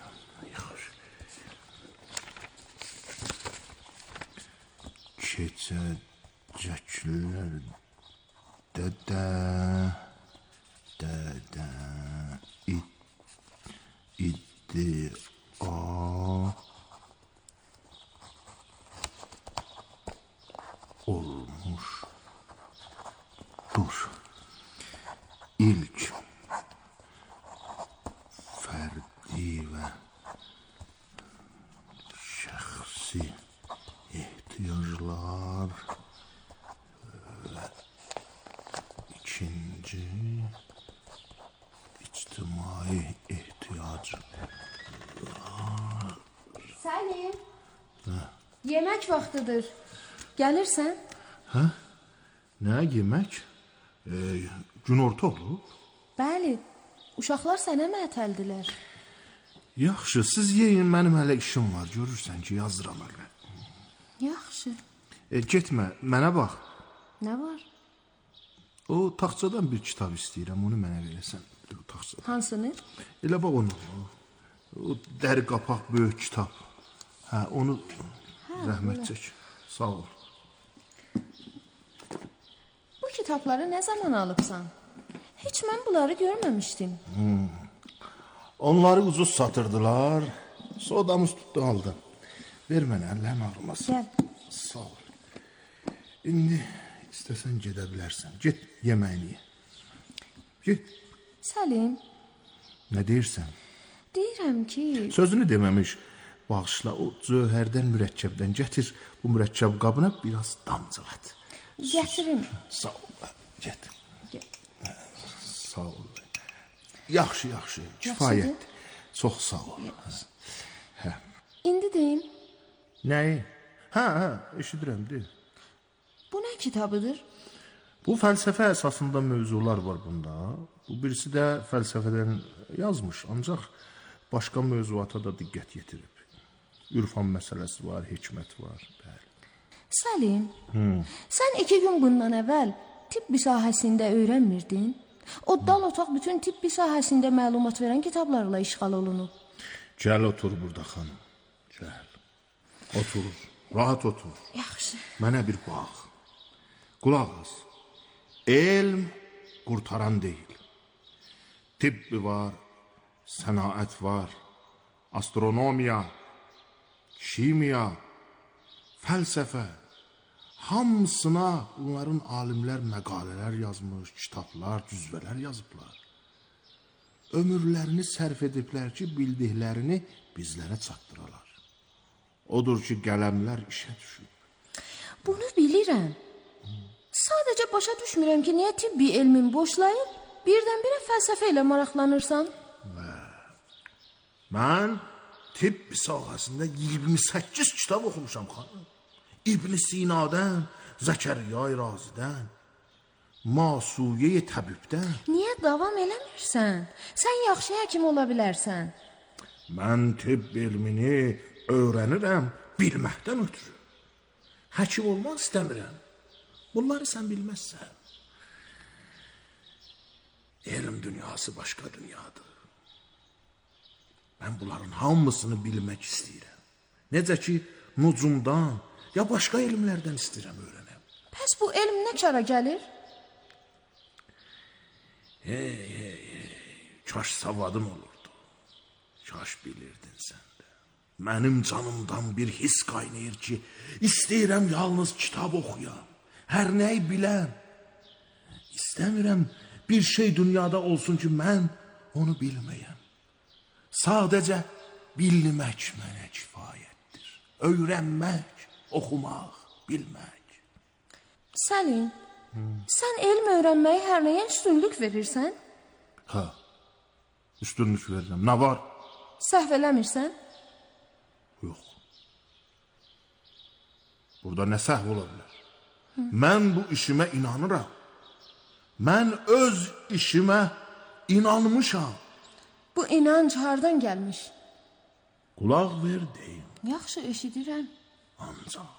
S7: keçəcəklər Dədə, dədə, iddia olmuşdur. İlk fərdi və şəxsi ehtiyaclar İkinci ictimai ehtiyac.
S8: Səlim, yemək vaxtıdır. Gəlirsən?
S7: Hə? Nə yemək? E, günorta olub?
S8: Bəli, uşaqlar sənə mətəldilər.
S7: Yaxşı, siz yeyin, mənim hələ işim var. Görürsən ki, yazıram hələ.
S8: Yaxşı.
S7: E, getmə, mənə bax.
S8: Nə var?
S7: O taxtçadan bir kitab istəyirəm, onu mənə verəsən.
S8: Hansını?
S7: Elə bax onu. O dəri qapaq böyük kitab. Hə, onu hə, rəhmət çək. Sağ ol.
S8: Bu kitabları nə zaman alıbsan? Heç mən bunları görməmişdim.
S7: Hmm. Onları ucuz satırdılar. Sodamız tutdu aldım. Ver mənə, əllərim ağrımasın.
S8: Gəl.
S7: Sağ ol. İndi İstəsən gedə bilərsən. Get, yeməyini ye. Get.
S8: Səlim.
S7: Nə deyirsən?
S8: Deyirəm ki...
S7: Sözünü deməmiş. Bağışla, o cövhərdən, mürəkkəbdən gətir. Bu mürəkkəb qabına biraz damcılat.
S8: Gətirim.
S7: Sağ ol. Get.
S8: Get.
S7: Sağ ol. Yaxşı, yaxşı. Kifayət. Çox sağ ol. Hə.
S8: İndi deyim.
S7: Nəyi? Hə, hə, eşidirəm, deyil.
S8: Bu nə kitabıdır?
S7: Bu fəlsəfə əsasında mövzular var bunda. Bu birisi də fəlsəfədən yazmış, ancaq başqa mövzuata da diqqət yetirib. Ürfan məsələsi var, hikmət var. Bəli.
S8: Səlim, hmm. sən iki gün bundan əvvəl tibbi sahəsində öyrənmirdin? O dal otaq bütün tibbi sahəsində məlumat verən kitablarla işğal olunub.
S7: Gəl otur burada xanım, gəl. Otur, rahat otur.
S8: Yaxşı.
S7: Mənə bir bax. Qulaq as. Elm qurtaran deyil. Tibbi var, sənaət var, astronomiya, kimya, fəlsəfə. Hamısına bunların alimlər məqalələr yazmış, kitablar, cüzvələr yazıblar. Ömürlərini sərf ediblər ki, bildiklərini bizlərə çatdıralar. Odur ki, qələmlər işə düşür.
S8: Bunu bilirəm. Sadəcə başa düşmürəm ki, niyə tibbi elmin boşlayıb, birdən-birə fəlsəfə ilə maraqlanırsan?
S7: Mən tibb sahəsində iyirmi səkkiz kitab oxumuşam xanım. İbn Sina'dan, Zəkəriya Razidən, Masuye Təbibdən.
S8: Niyə davam eləmirsən? Sən yaxşı həkim ola bilərsən.
S7: Mən tibb elmini öyrənirəm bilməkdən ötürü. Həkim olmaq istəmirəm. Bunları sən bilməzsən. Elm dünyası başqa dünyadır. Mən bunların hamısını bilmək istəyirəm. Necə ki, nucumdan, ya başqa elmlərdən istəyirəm öyrənəm.
S8: Pəs bu elm nə kara gəlir?
S7: Hey, hey, hey, kaş savadım olurdu. Kaş bilirdin sən də. Mənim canımdan bir his qaynayır ki, istəyirəm yalnız kitab oxuyam. Hər nəyi biləm. İstəmirəm bir şey dünyada olsun ki, mən onu bilməyəm. Sadəcə bilmək mənə kifayətdir. Öyrənmək, oxumaq, bilmək.
S8: Səlim, hmm. sən elm öyrənməyi hər nəyə üstünlük verirsən?
S7: Hə, üstünlük verirəm. Nə var?
S8: Səhv eləmirsən?
S7: Yox. Burada nə səhv ola bilər? Hı. Mən bu işimə inanıram. Mən öz işimə inanmışam.
S8: Bu inanc hardan gəlmiş?
S7: Qulaq ver deyim.
S8: Yaxşı, eşidirəm.
S7: Ancaq,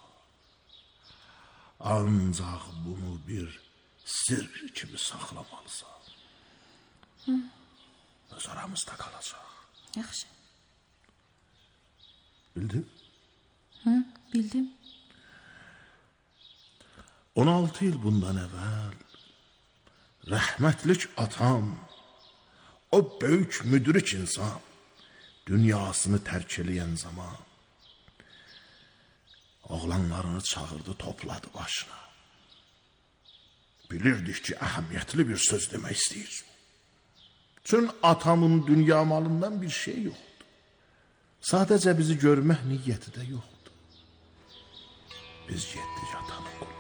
S7: ancaq bunu bir sir kimi saxlamalısan. Hı. Öz aramızda qalacaq.
S8: Yaxşı.
S7: Bildin?
S8: Hı, bildim.
S7: on altı il bundan əvvəl rəhmətlik atam, o böyük müdrik insan dünyasını tərk eləyən zaman oğlanlarını çağırdı, topladı başına. Bilirdik ki, əhəmiyyətli bir söz demək istəyir. Çün atamın dünya malından bir şey yoxdur. Sadəcə bizi görmək niyyəti də yoxdur. Biz getdik atamın qulluğuna.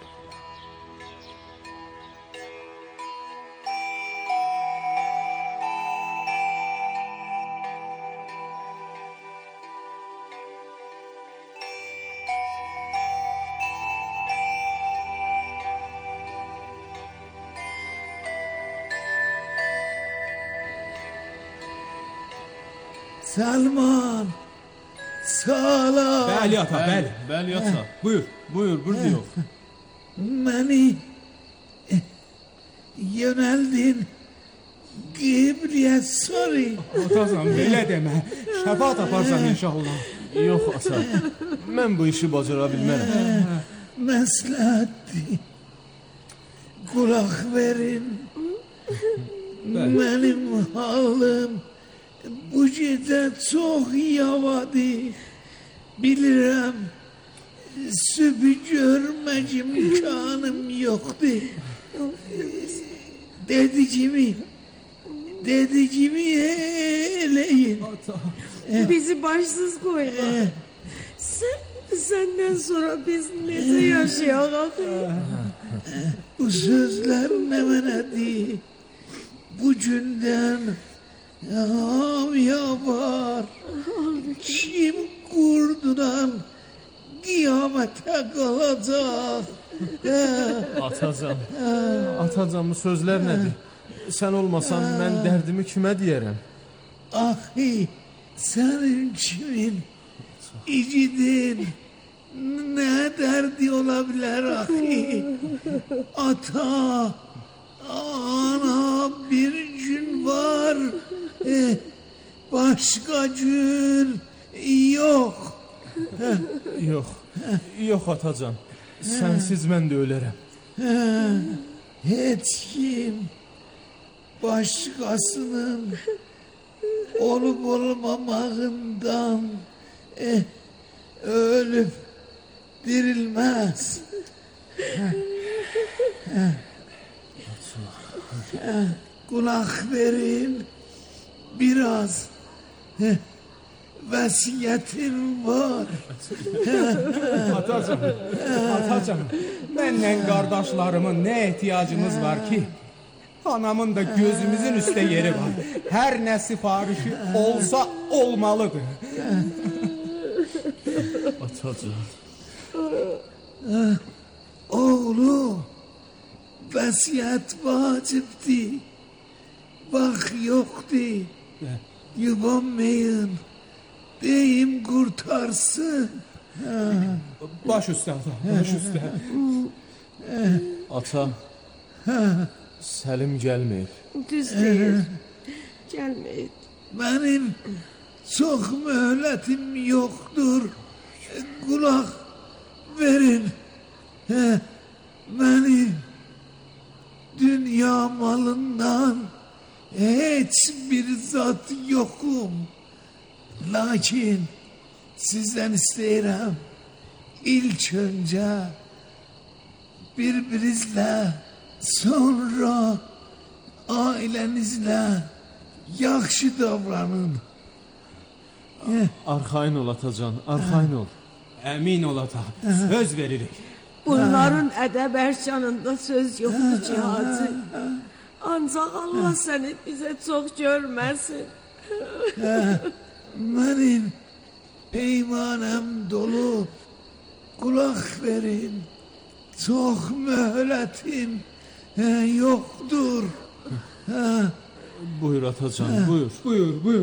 S3: Səlman, salam.
S9: Bəli ata, bəli. Bəli ata. Buyur, buyur, burada yox.
S3: Məni yönəldin Qibliyə sori.
S9: Atasan, belə demə. Şəfaat aparsan inşallah.
S10: Yox ata, mən bu işi bacara bilmərəm.
S3: Məsləhətdir. Qulaq verin. Mənim halım bu gecə çox yavadır. Bilirəm, sübü görmək imkanım yoxdur. Dediyimi, dediyimi eləyin.
S11: Bizi başsız qoyma. Sən, səndən sonra biz necə yaşayaq axı?
S3: bu sözler ne menedi? Bu günden hamya var. Kim kurduran kıyamete kalacak.
S10: Atacan, Atacan bu sözlər nədir? Sən olmasan mən dərdimi kimə deyərəm?
S3: Ahi, senin kimin icidin ne derdi olabilir ahi? Ata, ana bir gün var, eh, başka gün yok.
S10: Yox, yox Atacan, sənsiz mən də ölərəm.
S3: Hiç kim başkasının olup olmamağından eh, ölüp dirilmez. Kulak verin biraz. Vəsiyyətim var.
S9: Atacan, Atacan, mənlə qardaşlarımın nə ehtiyacımız var ki? Anamın da gözümüzün üstə yeri var. Hər nə sifarişi olsa olmalıdır.
S10: Atacan.
S3: Oğlum, vəsiyyət vacibdir. Bax yoxdur. Yubanmayın. Deyim kurtarsın.
S9: Baş üstə, baş üstə.
S10: Ata, Səlim gəlməyib.
S11: Düz deyir. Gəlməyib.
S3: Benim çok möhlətim yoktur. Kulak verin. Benim dünya malından hiçbir zat yokum. Lakin sizden istəyirəm ilk önce birbirinizle sonra ailenizle yaxşı davranın.
S10: Arxayın ol Atacan, arxayın ol.
S9: Əmin ol ata, söz veririk.
S11: Bunların ədəb ərkanında söz yoxdur Cihacı. Ancaq Allah səni bizə çox görməsin.
S3: Benim peymanem dolu. Kulak verin. Çok möhletim yoktur.
S10: Buyur Atacan, buyur.
S9: Buyur, buyur.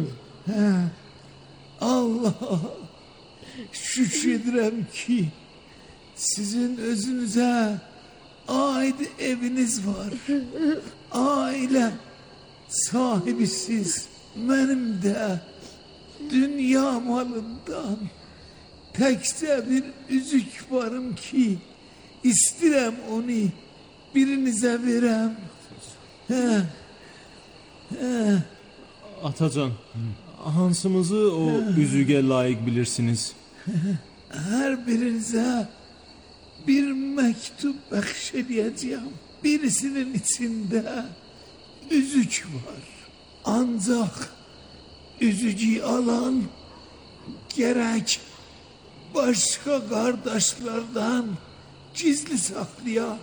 S3: Allah şükredirəm ki sizin özünüze ait eviniz var. Aile sahibisiz. Benim de dünya malından tekse bir üzük varım ki istirəm onu birinize verəm. He. He.
S10: Atacan, hansımızı o üzüge layık bilirsiniz?
S3: Her birinize bir mektup bəxşediyeceğim. Birisinin içinde üzük var. Ancak üzücü alan gerek başka kardeşlerden gizli saklaya.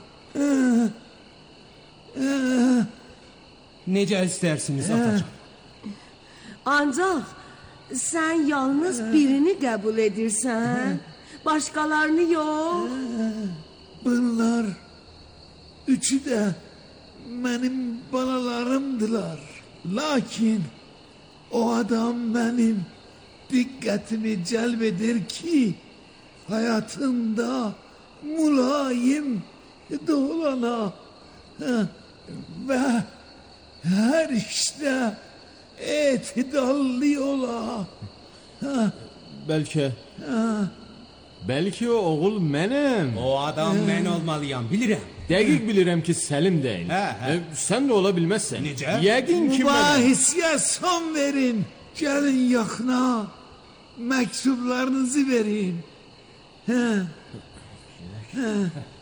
S9: Necə istərsiniz Atacan?
S11: Ancaq sən yalnız birini qəbul edirsən, başqalarını yox.
S3: Bunlar üçü də mənim balalarımdılar. Lakin o adam benim dikkatimi celbedir ki hayatında mulayim dolana ve her işte etidalli ola.
S10: Bəlkə, bəlkə o oğul mənəm.
S9: O adam mən olmalıyam, bilirəm.
S10: Dəqiq bilirəm ki, Səlim deyil.
S9: Hə, hə.
S10: E, sən də ola bilməzsən.
S9: Necə?
S10: Yəqin ki, mənəm.
S3: Mübahisəyə son verin. Gəlin yaxına. Məktublarınızı verin. Hə. Hə.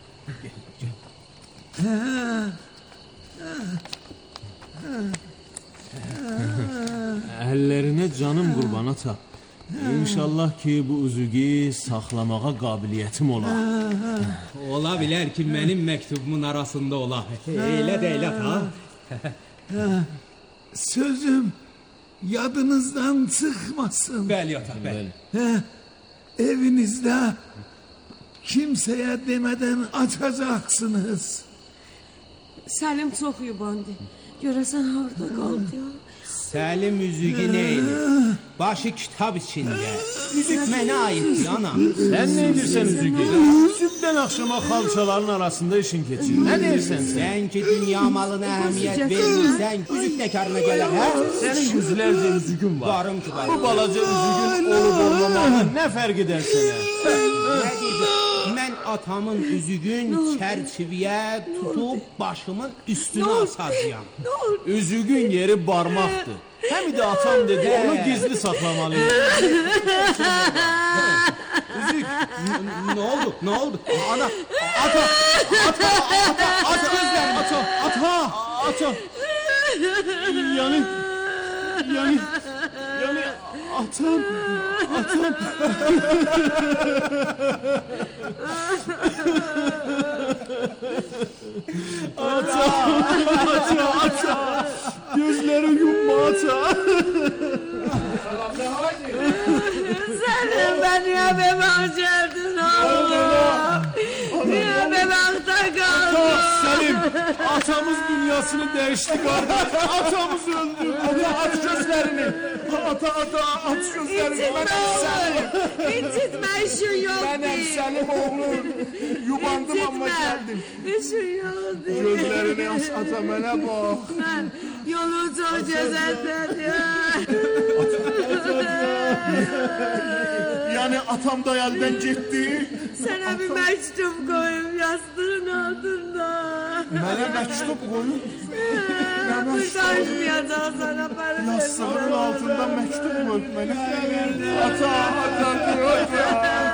S3: Hə.
S10: Əllərinə canım qurban ata. İnşallah ki bu üzüyü saxlamağa qabiliyyətim olar.
S9: Ola bilər ki, mənim məktubumun arasında ola. Elə də elə ha.
S3: Sözüm yadınızdan çıkmasın.
S9: Bəli ata, bəli.
S3: Evinizde kimseye demeden açacaksınız.
S11: Səlim çox yubandı. Görəsən harda qaldı ya?
S9: Səlim üzüyü nə edir? Başı kitab içində. Üzük mənə aiddir ana.
S10: Sən nə edirsən üzüyü? Sübdən axşama xalçaların arasında işin keçir. Nə deyirsən sən?
S9: Sən ki dünya malına əhəmiyyət vermirsən, üzük nə karına gələr, hə?
S10: Sənin yüzlərcə üzüyün var.
S9: Varım ki, var.
S10: Bu balaca üzüyün olub olmamağın nə fərq edər sənə?
S9: Nə deyəcək? Mən atamın üzüyün çərçivəyə tutub başımın üstünə asacağam.
S10: Üzüyün yeri barmaqdır. Həm də atam dedi, onu gizli saxlamalıyım.
S9: Üzük, nə oldu, nə oldu? Ana, ata, ata, ata, ata, gözlərim, ata, ata, ata.
S10: Yani, yani, yani atam, atam. Ata, ata, ata. Gözleri yumma ata.
S11: Səlim, ben niye bebeğe geldin oğlum? Niye bebekte kaldın?
S10: Səlim, atamız dünyasını dəyişdi qardaş. Atamız öldü. Ata, aç gözlərini. Ata, ata, aç gözlərini.
S11: İncitme oğlum. İncitme, işin yok
S10: Mənəm
S11: değil.
S10: Səlim oğlum. Yubandım amma gəldim.
S11: İşin yok değil.
S10: Gözlərini aç, ata mənə bax.
S11: Ben yolu çok cezetledim.
S10: Yani atam da elden gitti.
S11: Sana bir mektup koyayım yastığın altında.
S10: Mənə məktub qoyun.
S11: Kurtarmayacağım sana para.
S10: Yastığın altında məktub qoyun mənə. Ata, ata, ata.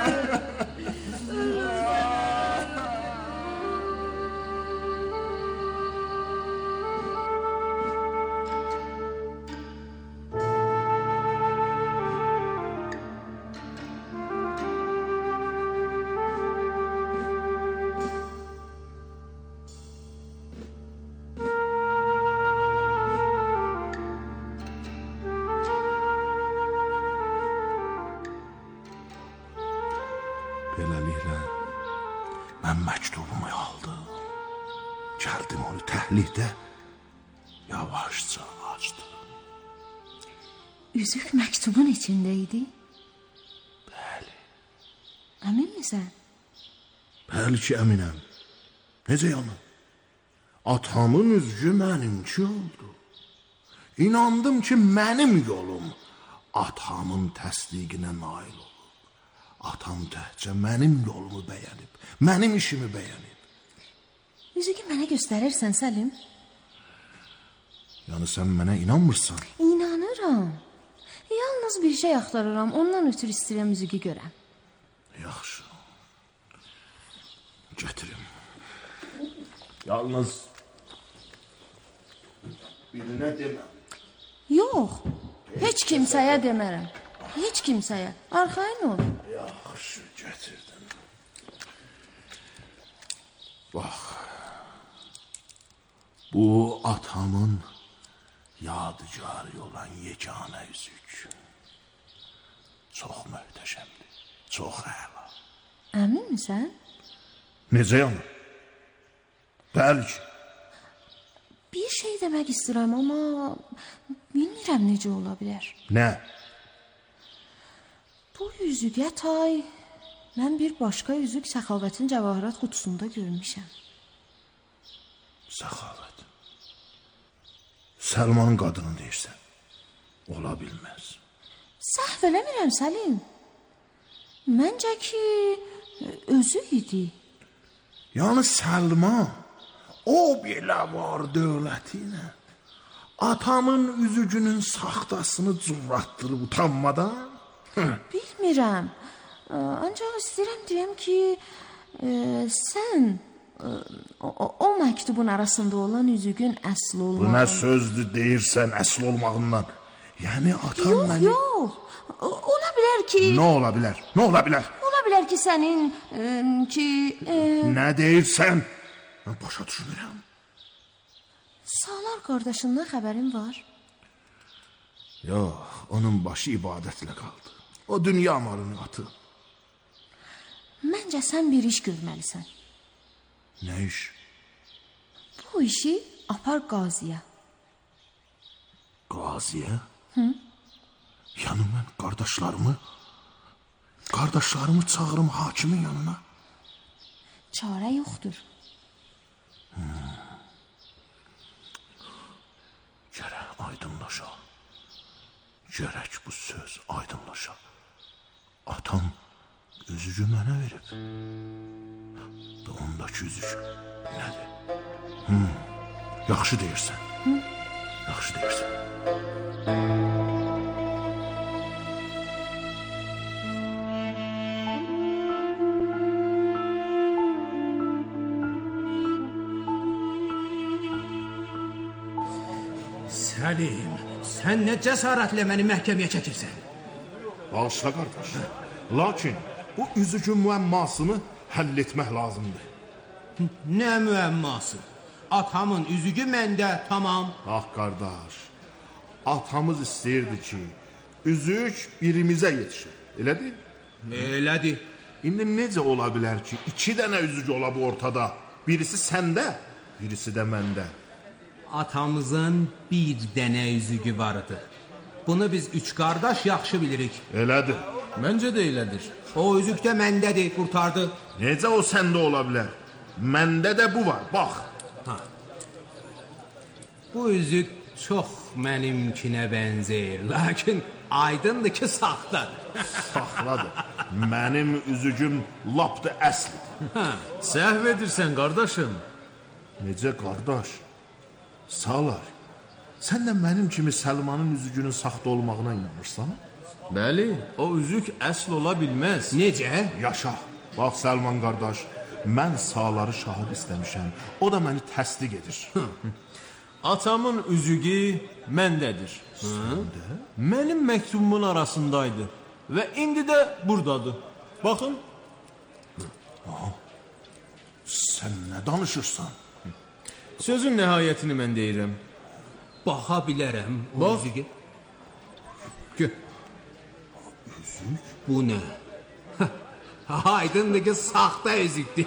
S7: Beləliklə, mən məktubumu aldım. Gəldim onu təhlihdə yavaşca açdım.
S8: Üzük məktubun içindeydi.
S7: Bəli.
S8: Əmin misən?
S7: Bəli ki, əminəm. Necə yəni? Atamın üzüyü mənimki oldu. İnandım ki, mənim yolum atamın təsdiqinə nail oldu. Atam təhcə mənim yolumu bəyənib, mənim işimi bəyənib.
S8: Üzüyü mənə göstərirsən, Səlim?
S7: Yəni sən mənə inanmırsan?
S8: İnanıram. Yalnız bir şey axtarıram, ondan ötürü istəyirəm üzüyü görəm.
S7: Yaxşı. Gətirim. Yalnız birinə deməm.
S8: Yox, heç kimsəyə demərəm. Heç kimsəyə. Arxayın ol.
S7: Yaxşı, gətirdim. Bax, bu atamın yadigarı olan yeganə üzük. Çox möhtəşəmdir, çox əla.
S8: Əmin misən?
S7: Necə yəni? Bəli ki.
S8: Bir şey demək istəyirəm, amma bilmirəm necə ola bilər.
S7: Nə?
S8: Bu üzüyə tay mən bir başqa üzük Səxavətin cəvahirat qutusunda görmüşəm.
S7: Səxavət. Səlmanın qadını deyirsən. Ola bilməz.
S8: Səhv eləmirəm, Səlim. Məncə ki, özü idi.
S7: Yəni Səlman o belə var dövləti ilə atamın üzücünün saxtasını cırratdırıb utanmadan.
S8: Bilmirəm. Ancaq istəyirəm deyəm ki, e, sən e, o, o məktubun arasında olan üzüyün əsl olmağı.
S7: Bu nə sözdür deyirsən əsl olmağından? Yəni atam
S8: yox,
S7: məni...
S8: Yox, Ola bilər ki...
S7: Nə ola bilər? Nə ola bilər?
S8: Ola bilər ki, sənin e, ki... E...
S7: Nə deyirsən? Mən başa düşmürəm.
S8: Salar qardaşından xəbərin var?
S7: Yox, onun başı ibadətlə qaldı. O dünya malını atıb.
S8: Məncə sən bir iş görməlisən.
S7: Nə iş?
S8: Bu işi apar qaziyə.
S7: Qaziyə?
S8: Hı?
S7: Yəni mən qardaşlarımı, qardaşlarımı çağırım hakimin yanına.
S8: Çarə yoxdur.
S7: Hmm. Gərək aydınlaşa. Gərək bu söz aydınlaşa. Atam üzücü mənə verib. Da ondakı üzücü nədir? Hmm. Yaxşı deyirsən. Hı? Yaxşı deyirsən.
S9: Səlim, sən nə cəsarətlə məni məhkəməyə çəkirsən?
S7: Bağışla qardaş. Lakin bu üzücü müəmmasını həll etmək lazımdır.
S9: Nə müəmması? Atamın üzücü məndə, tamam.
S7: Bax qardaş, atamız istəyirdi ki, üzük birimizə yetişir. Elədir?
S9: Elədir.
S7: İndi necə ola bilər ki, iki dənə üzük ola bu ortada? Birisi səndə, birisi də məndə.
S9: Atamızın bir dənə üzüyü vardı. Bunu biz üç qardaş yaxşı bilirik.
S7: Elədir.
S10: Məncə də elədir.
S9: O üzük də məndədir, qurtardı.
S7: Necə o səndə ola bilər? Məndə də bu var, bax.
S9: Ha. Bu üzük çox mənimkinə bənzəyir, lakin aydındır ki, saxtadır.
S7: Saxladır. Mənim üzücüm lap da əslidir.
S10: Səhv edirsən, qardaşım.
S7: Necə qardaş? Sağlar. Sən də mənim kimi Səlmanın üzücünün saxta olmağına inanırsan?
S10: Bəli, o üzük əsl ola bilməz.
S9: Necə?
S7: Yaşa. Bax Səlman qardaş, mən sağları şahid istəmişəm. O da məni təsdiq edir.
S10: Atamın üzüyü məndədir.
S7: Səndə?
S10: Mənim məktubumun arasındaydı və indi də buradadır. Baxın.
S7: Aha. Sən nə danışırsan?
S10: Sözün nəhayətini mən deyirəm.
S9: Baxa bilərəm o
S10: Bax.
S9: üzüyü. Gör.
S7: Üzük?
S9: Bu nə? Aydındır ki, saxta üzükdür.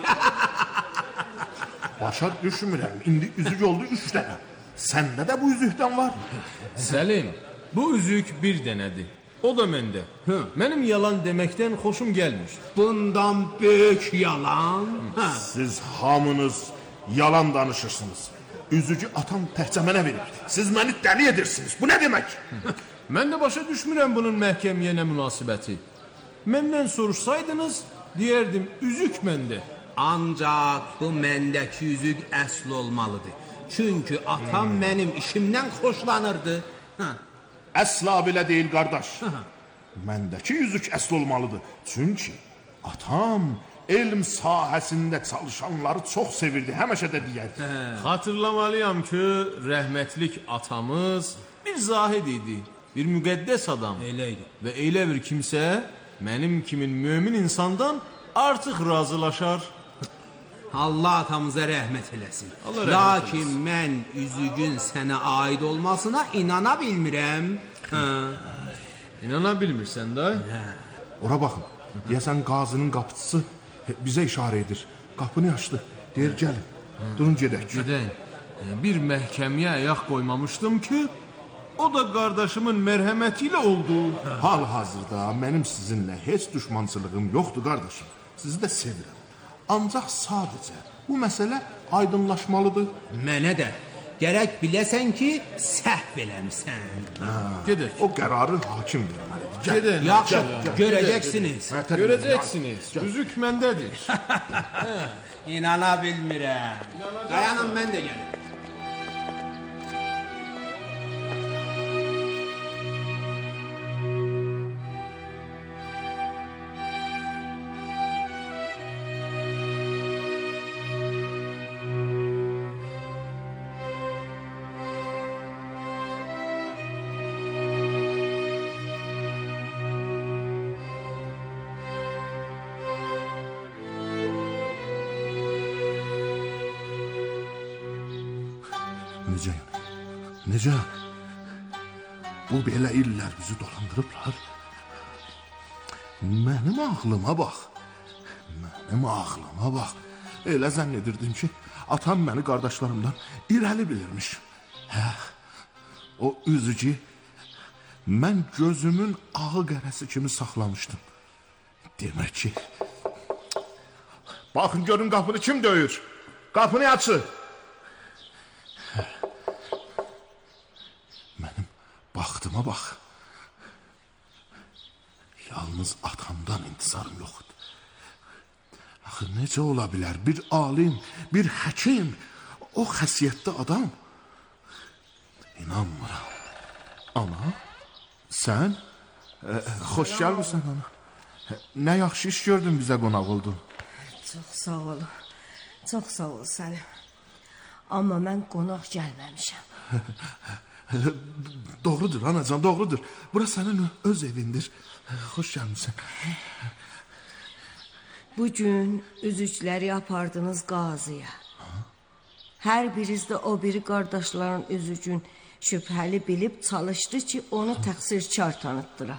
S7: Başa düşmürəm. İndi üzük oldu üç dənə. Səndə də bu üzükdən var.
S10: Səlim, bu üzük bir dənədir. O da məndə. Mənim yalan deməkdən xoşum gəlmir.
S9: Bundan böyük yalan.
S7: Siz hamınız yalan danışırsınız. Üzücü atam təhcə mənə verir. Siz məni dəli edirsiniz. Bu nə demək?
S10: Mən də başa düşmürəm bunun məhkəməyə nə münasibəti. Məndən soruşsaydınız, deyərdim, üzük məndə.
S9: Ancaq bu məndəki üzük əsl olmalıdır. Çünki atam mənim işimdən xoşlanırdı.
S7: Əsla belə deyil, qardaş. Məndəki üzük əsl olmalıdır. Çünki atam elm sahəsində çalışanları çox sevirdi, həmişə də deyərdi.
S10: Xatırlamalıyam ki, rəhmətlik atamız bir zahid idi, bir müqəddəs adam.
S9: Elə idi.
S10: Və elə bir kimsə mənim kimin mömin insandan artıq razılaşar.
S9: Allah atamıza rəhmət eləsin.
S10: Allah rəhmət
S9: Lakin
S10: eləsin.
S9: mən üzüyün sənə aid olmasına inana bilmirəm. Hə.
S10: İnana bilmirsən də?
S7: Ora baxın, deyəsən qazının qapıçısı bizə işarə edir. Qapını açdı, deyir gəlin, durun gedək.
S10: Gedək. Bir məhkəməyə ayaq qoymamışdım ki, o da qardaşımın mərhəməti ilə oldu.
S7: Hal-hazırda mənim sizinlə heç düşmançılığım yoxdur, qardaşım. Sizi də sevirəm. Ancaq sadəcə bu məsələ aydınlaşmalıdır.
S9: Mənə də gərək biləsən ki, səhv eləmisən.
S10: Gedək.
S7: O qərarı hakim verməlidir. Gəl.
S10: Gedək.
S9: Yaxşı,
S10: Gəl.
S9: görəcəksiniz.
S10: Görəcəksiniz. Üzük məndədir.
S9: İnana bilmirəm. Dayanın, mən də gəlim.
S7: Necə yəni? Necə? Bu belə illər bizi dolandırıblar. Mənim ağlıma bax. Mənim ağlıma bax. Elə zənn edirdim ki, atam məni qardaşlarımdan irəli bilirmiş. Hə, o üzücü mən gözümün ağı qərəsi kimi saxlamışdım. Demək ki, baxın görün qapını kim döyür? Qapını açın. Mənim baxtıma bax. Yalnız atamdan intizarım yoxdur. Axı necə ola bilər bir alim, bir həkim, o xəsiyyətli adam? İnanmıram. Ana, sən? E, xoş gəlmirsən ana. Nə yaxşı iş gördün bizə qonaq oldun.
S11: Çox sağ ol. Çox sağ ol Səlim. Amma mən qonaq gəlməmişəm.
S7: Doğrudur anacan, doğrudur. Bura sənin öz evindir. Xoş gəlmirsən.
S11: Bugün üzükləri apardınız qazıya. Hər biriz də o biri qardaşların üzükün şübhəli bilib çalışdı ki, onu təqsirkar tanıtdıra.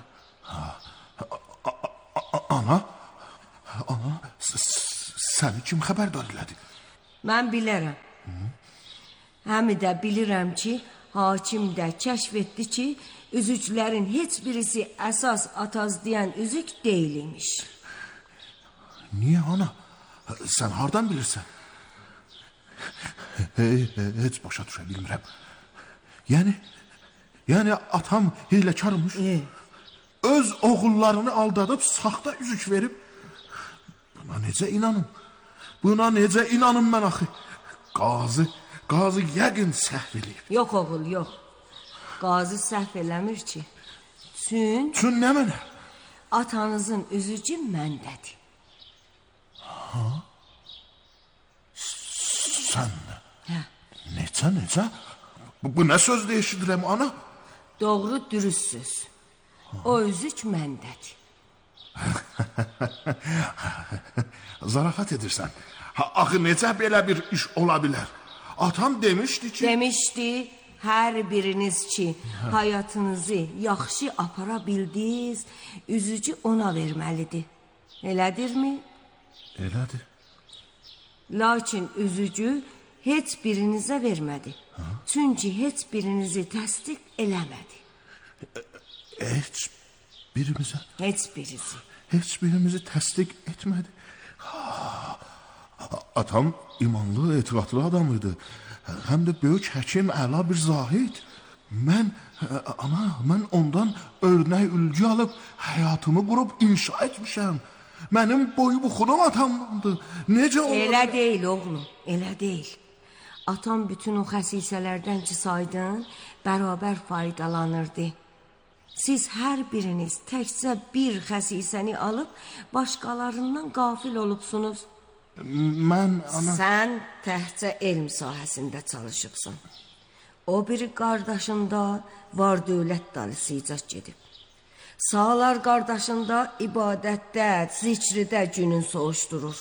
S7: Ana, ana, səni kim xəbərdar elədi?
S11: Mən bilərəm. Həm də bilirəm ki, hakim də kəşf etdi ki, üzüklərin heç birisi əsas ataz deyən üzük deyilinmiş.
S7: Niyə ana? Sən hardan bilirsən? Hey, heç başa düşə bilmirəm. Yəni, yəni atam hiləkarmış.
S11: E?
S7: Öz oğullarını aldadıb saxta üzük verib. Buna necə inanım? Buna necə inanım mən axı? Qazı, qazı yəqin səhv eləyib.
S11: Yox oğul, yox. Qazı səhv eləmir ki. Çün...
S7: Çün nə mənə?
S11: Atanızın üzücü məndədir.
S7: Ha? Sən nə?
S11: Hə.
S7: Necə, necə? Bu, bu nə söz deyişidirəm, ana?
S11: Doğru, dürüst söz. O üzük məndədir.
S7: Zarafat edirsən. Ha, axı necə belə bir iş ola bilər? Atam demişdi ki...
S11: Demişdi, hər biriniz ki, həyatınızı yaxşı apara bildiniz, üzücü ona verməlidir. Elədirmi?
S7: Elədir.
S11: Lakin üzücü heç birinizə vermədi. Ha? Çünki heç birinizi təsdiq eləmədi.
S7: Heç birimizə?
S11: Heç birisi.
S7: Heç birimizi təsdiq etmədi. Ha, atam imanlı, etiqadlı adam idi. Həm də böyük həkim, əla bir zahid. Mən, ana, mən ondan örnək ülgü alıb həyatımı qurub inşa etmişəm. Mənim boyu buxunum atamdandır. Necə olur?
S11: Elə deyil oğlum, elə deyil. Atam bütün o xəsisələrdən ki saydın, bərabər faydalanırdı. Siz hər biriniz təkcə bir xəsisəni alıb, başqalarından qafil olubsunuz.
S7: Mən, ana...
S11: Sən təhcə elm sahəsində çalışıbsın. O biri qardaşında var dövlət dalısicat gedib. Sağlar qardaşında ibadətdə, zikridə günün soğuşdurur.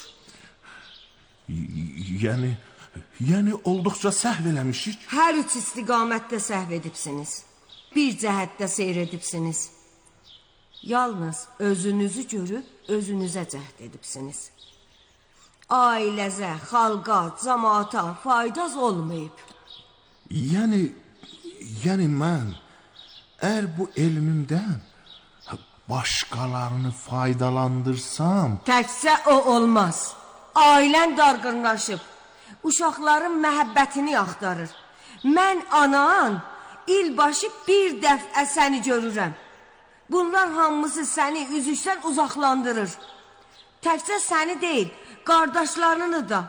S7: Yəni, yəni olduqca səhv eləmişik.
S11: Hər üç istiqamətdə səhv edibsiniz. Bir cəhətdə seyr edibsiniz. Yalnız özünüzü görüb, özünüzə cəhd edibsiniz. Ailəzə, xalqa, cəmaata faydaz olmayıb.
S7: Yəni, yəni mən, əgər bu elmimdən başqalarını faydalandırsam...
S11: Təkcə o olmaz. Ailən darqırnaşıb. Uşaqların məhəbbətini axtarır. Mən anan ilbaşı bir dəfə səni görürəm. Bunlar hamısı səni üzükdən uzaqlandırır. Təkcə səni deyil, qardaşlarını da.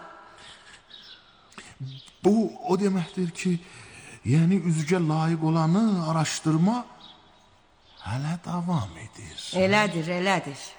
S7: Bu o deməkdir ki, yəni üzükə layiq olanı araşdırma hələ davam edir.
S11: Elədir, elədir.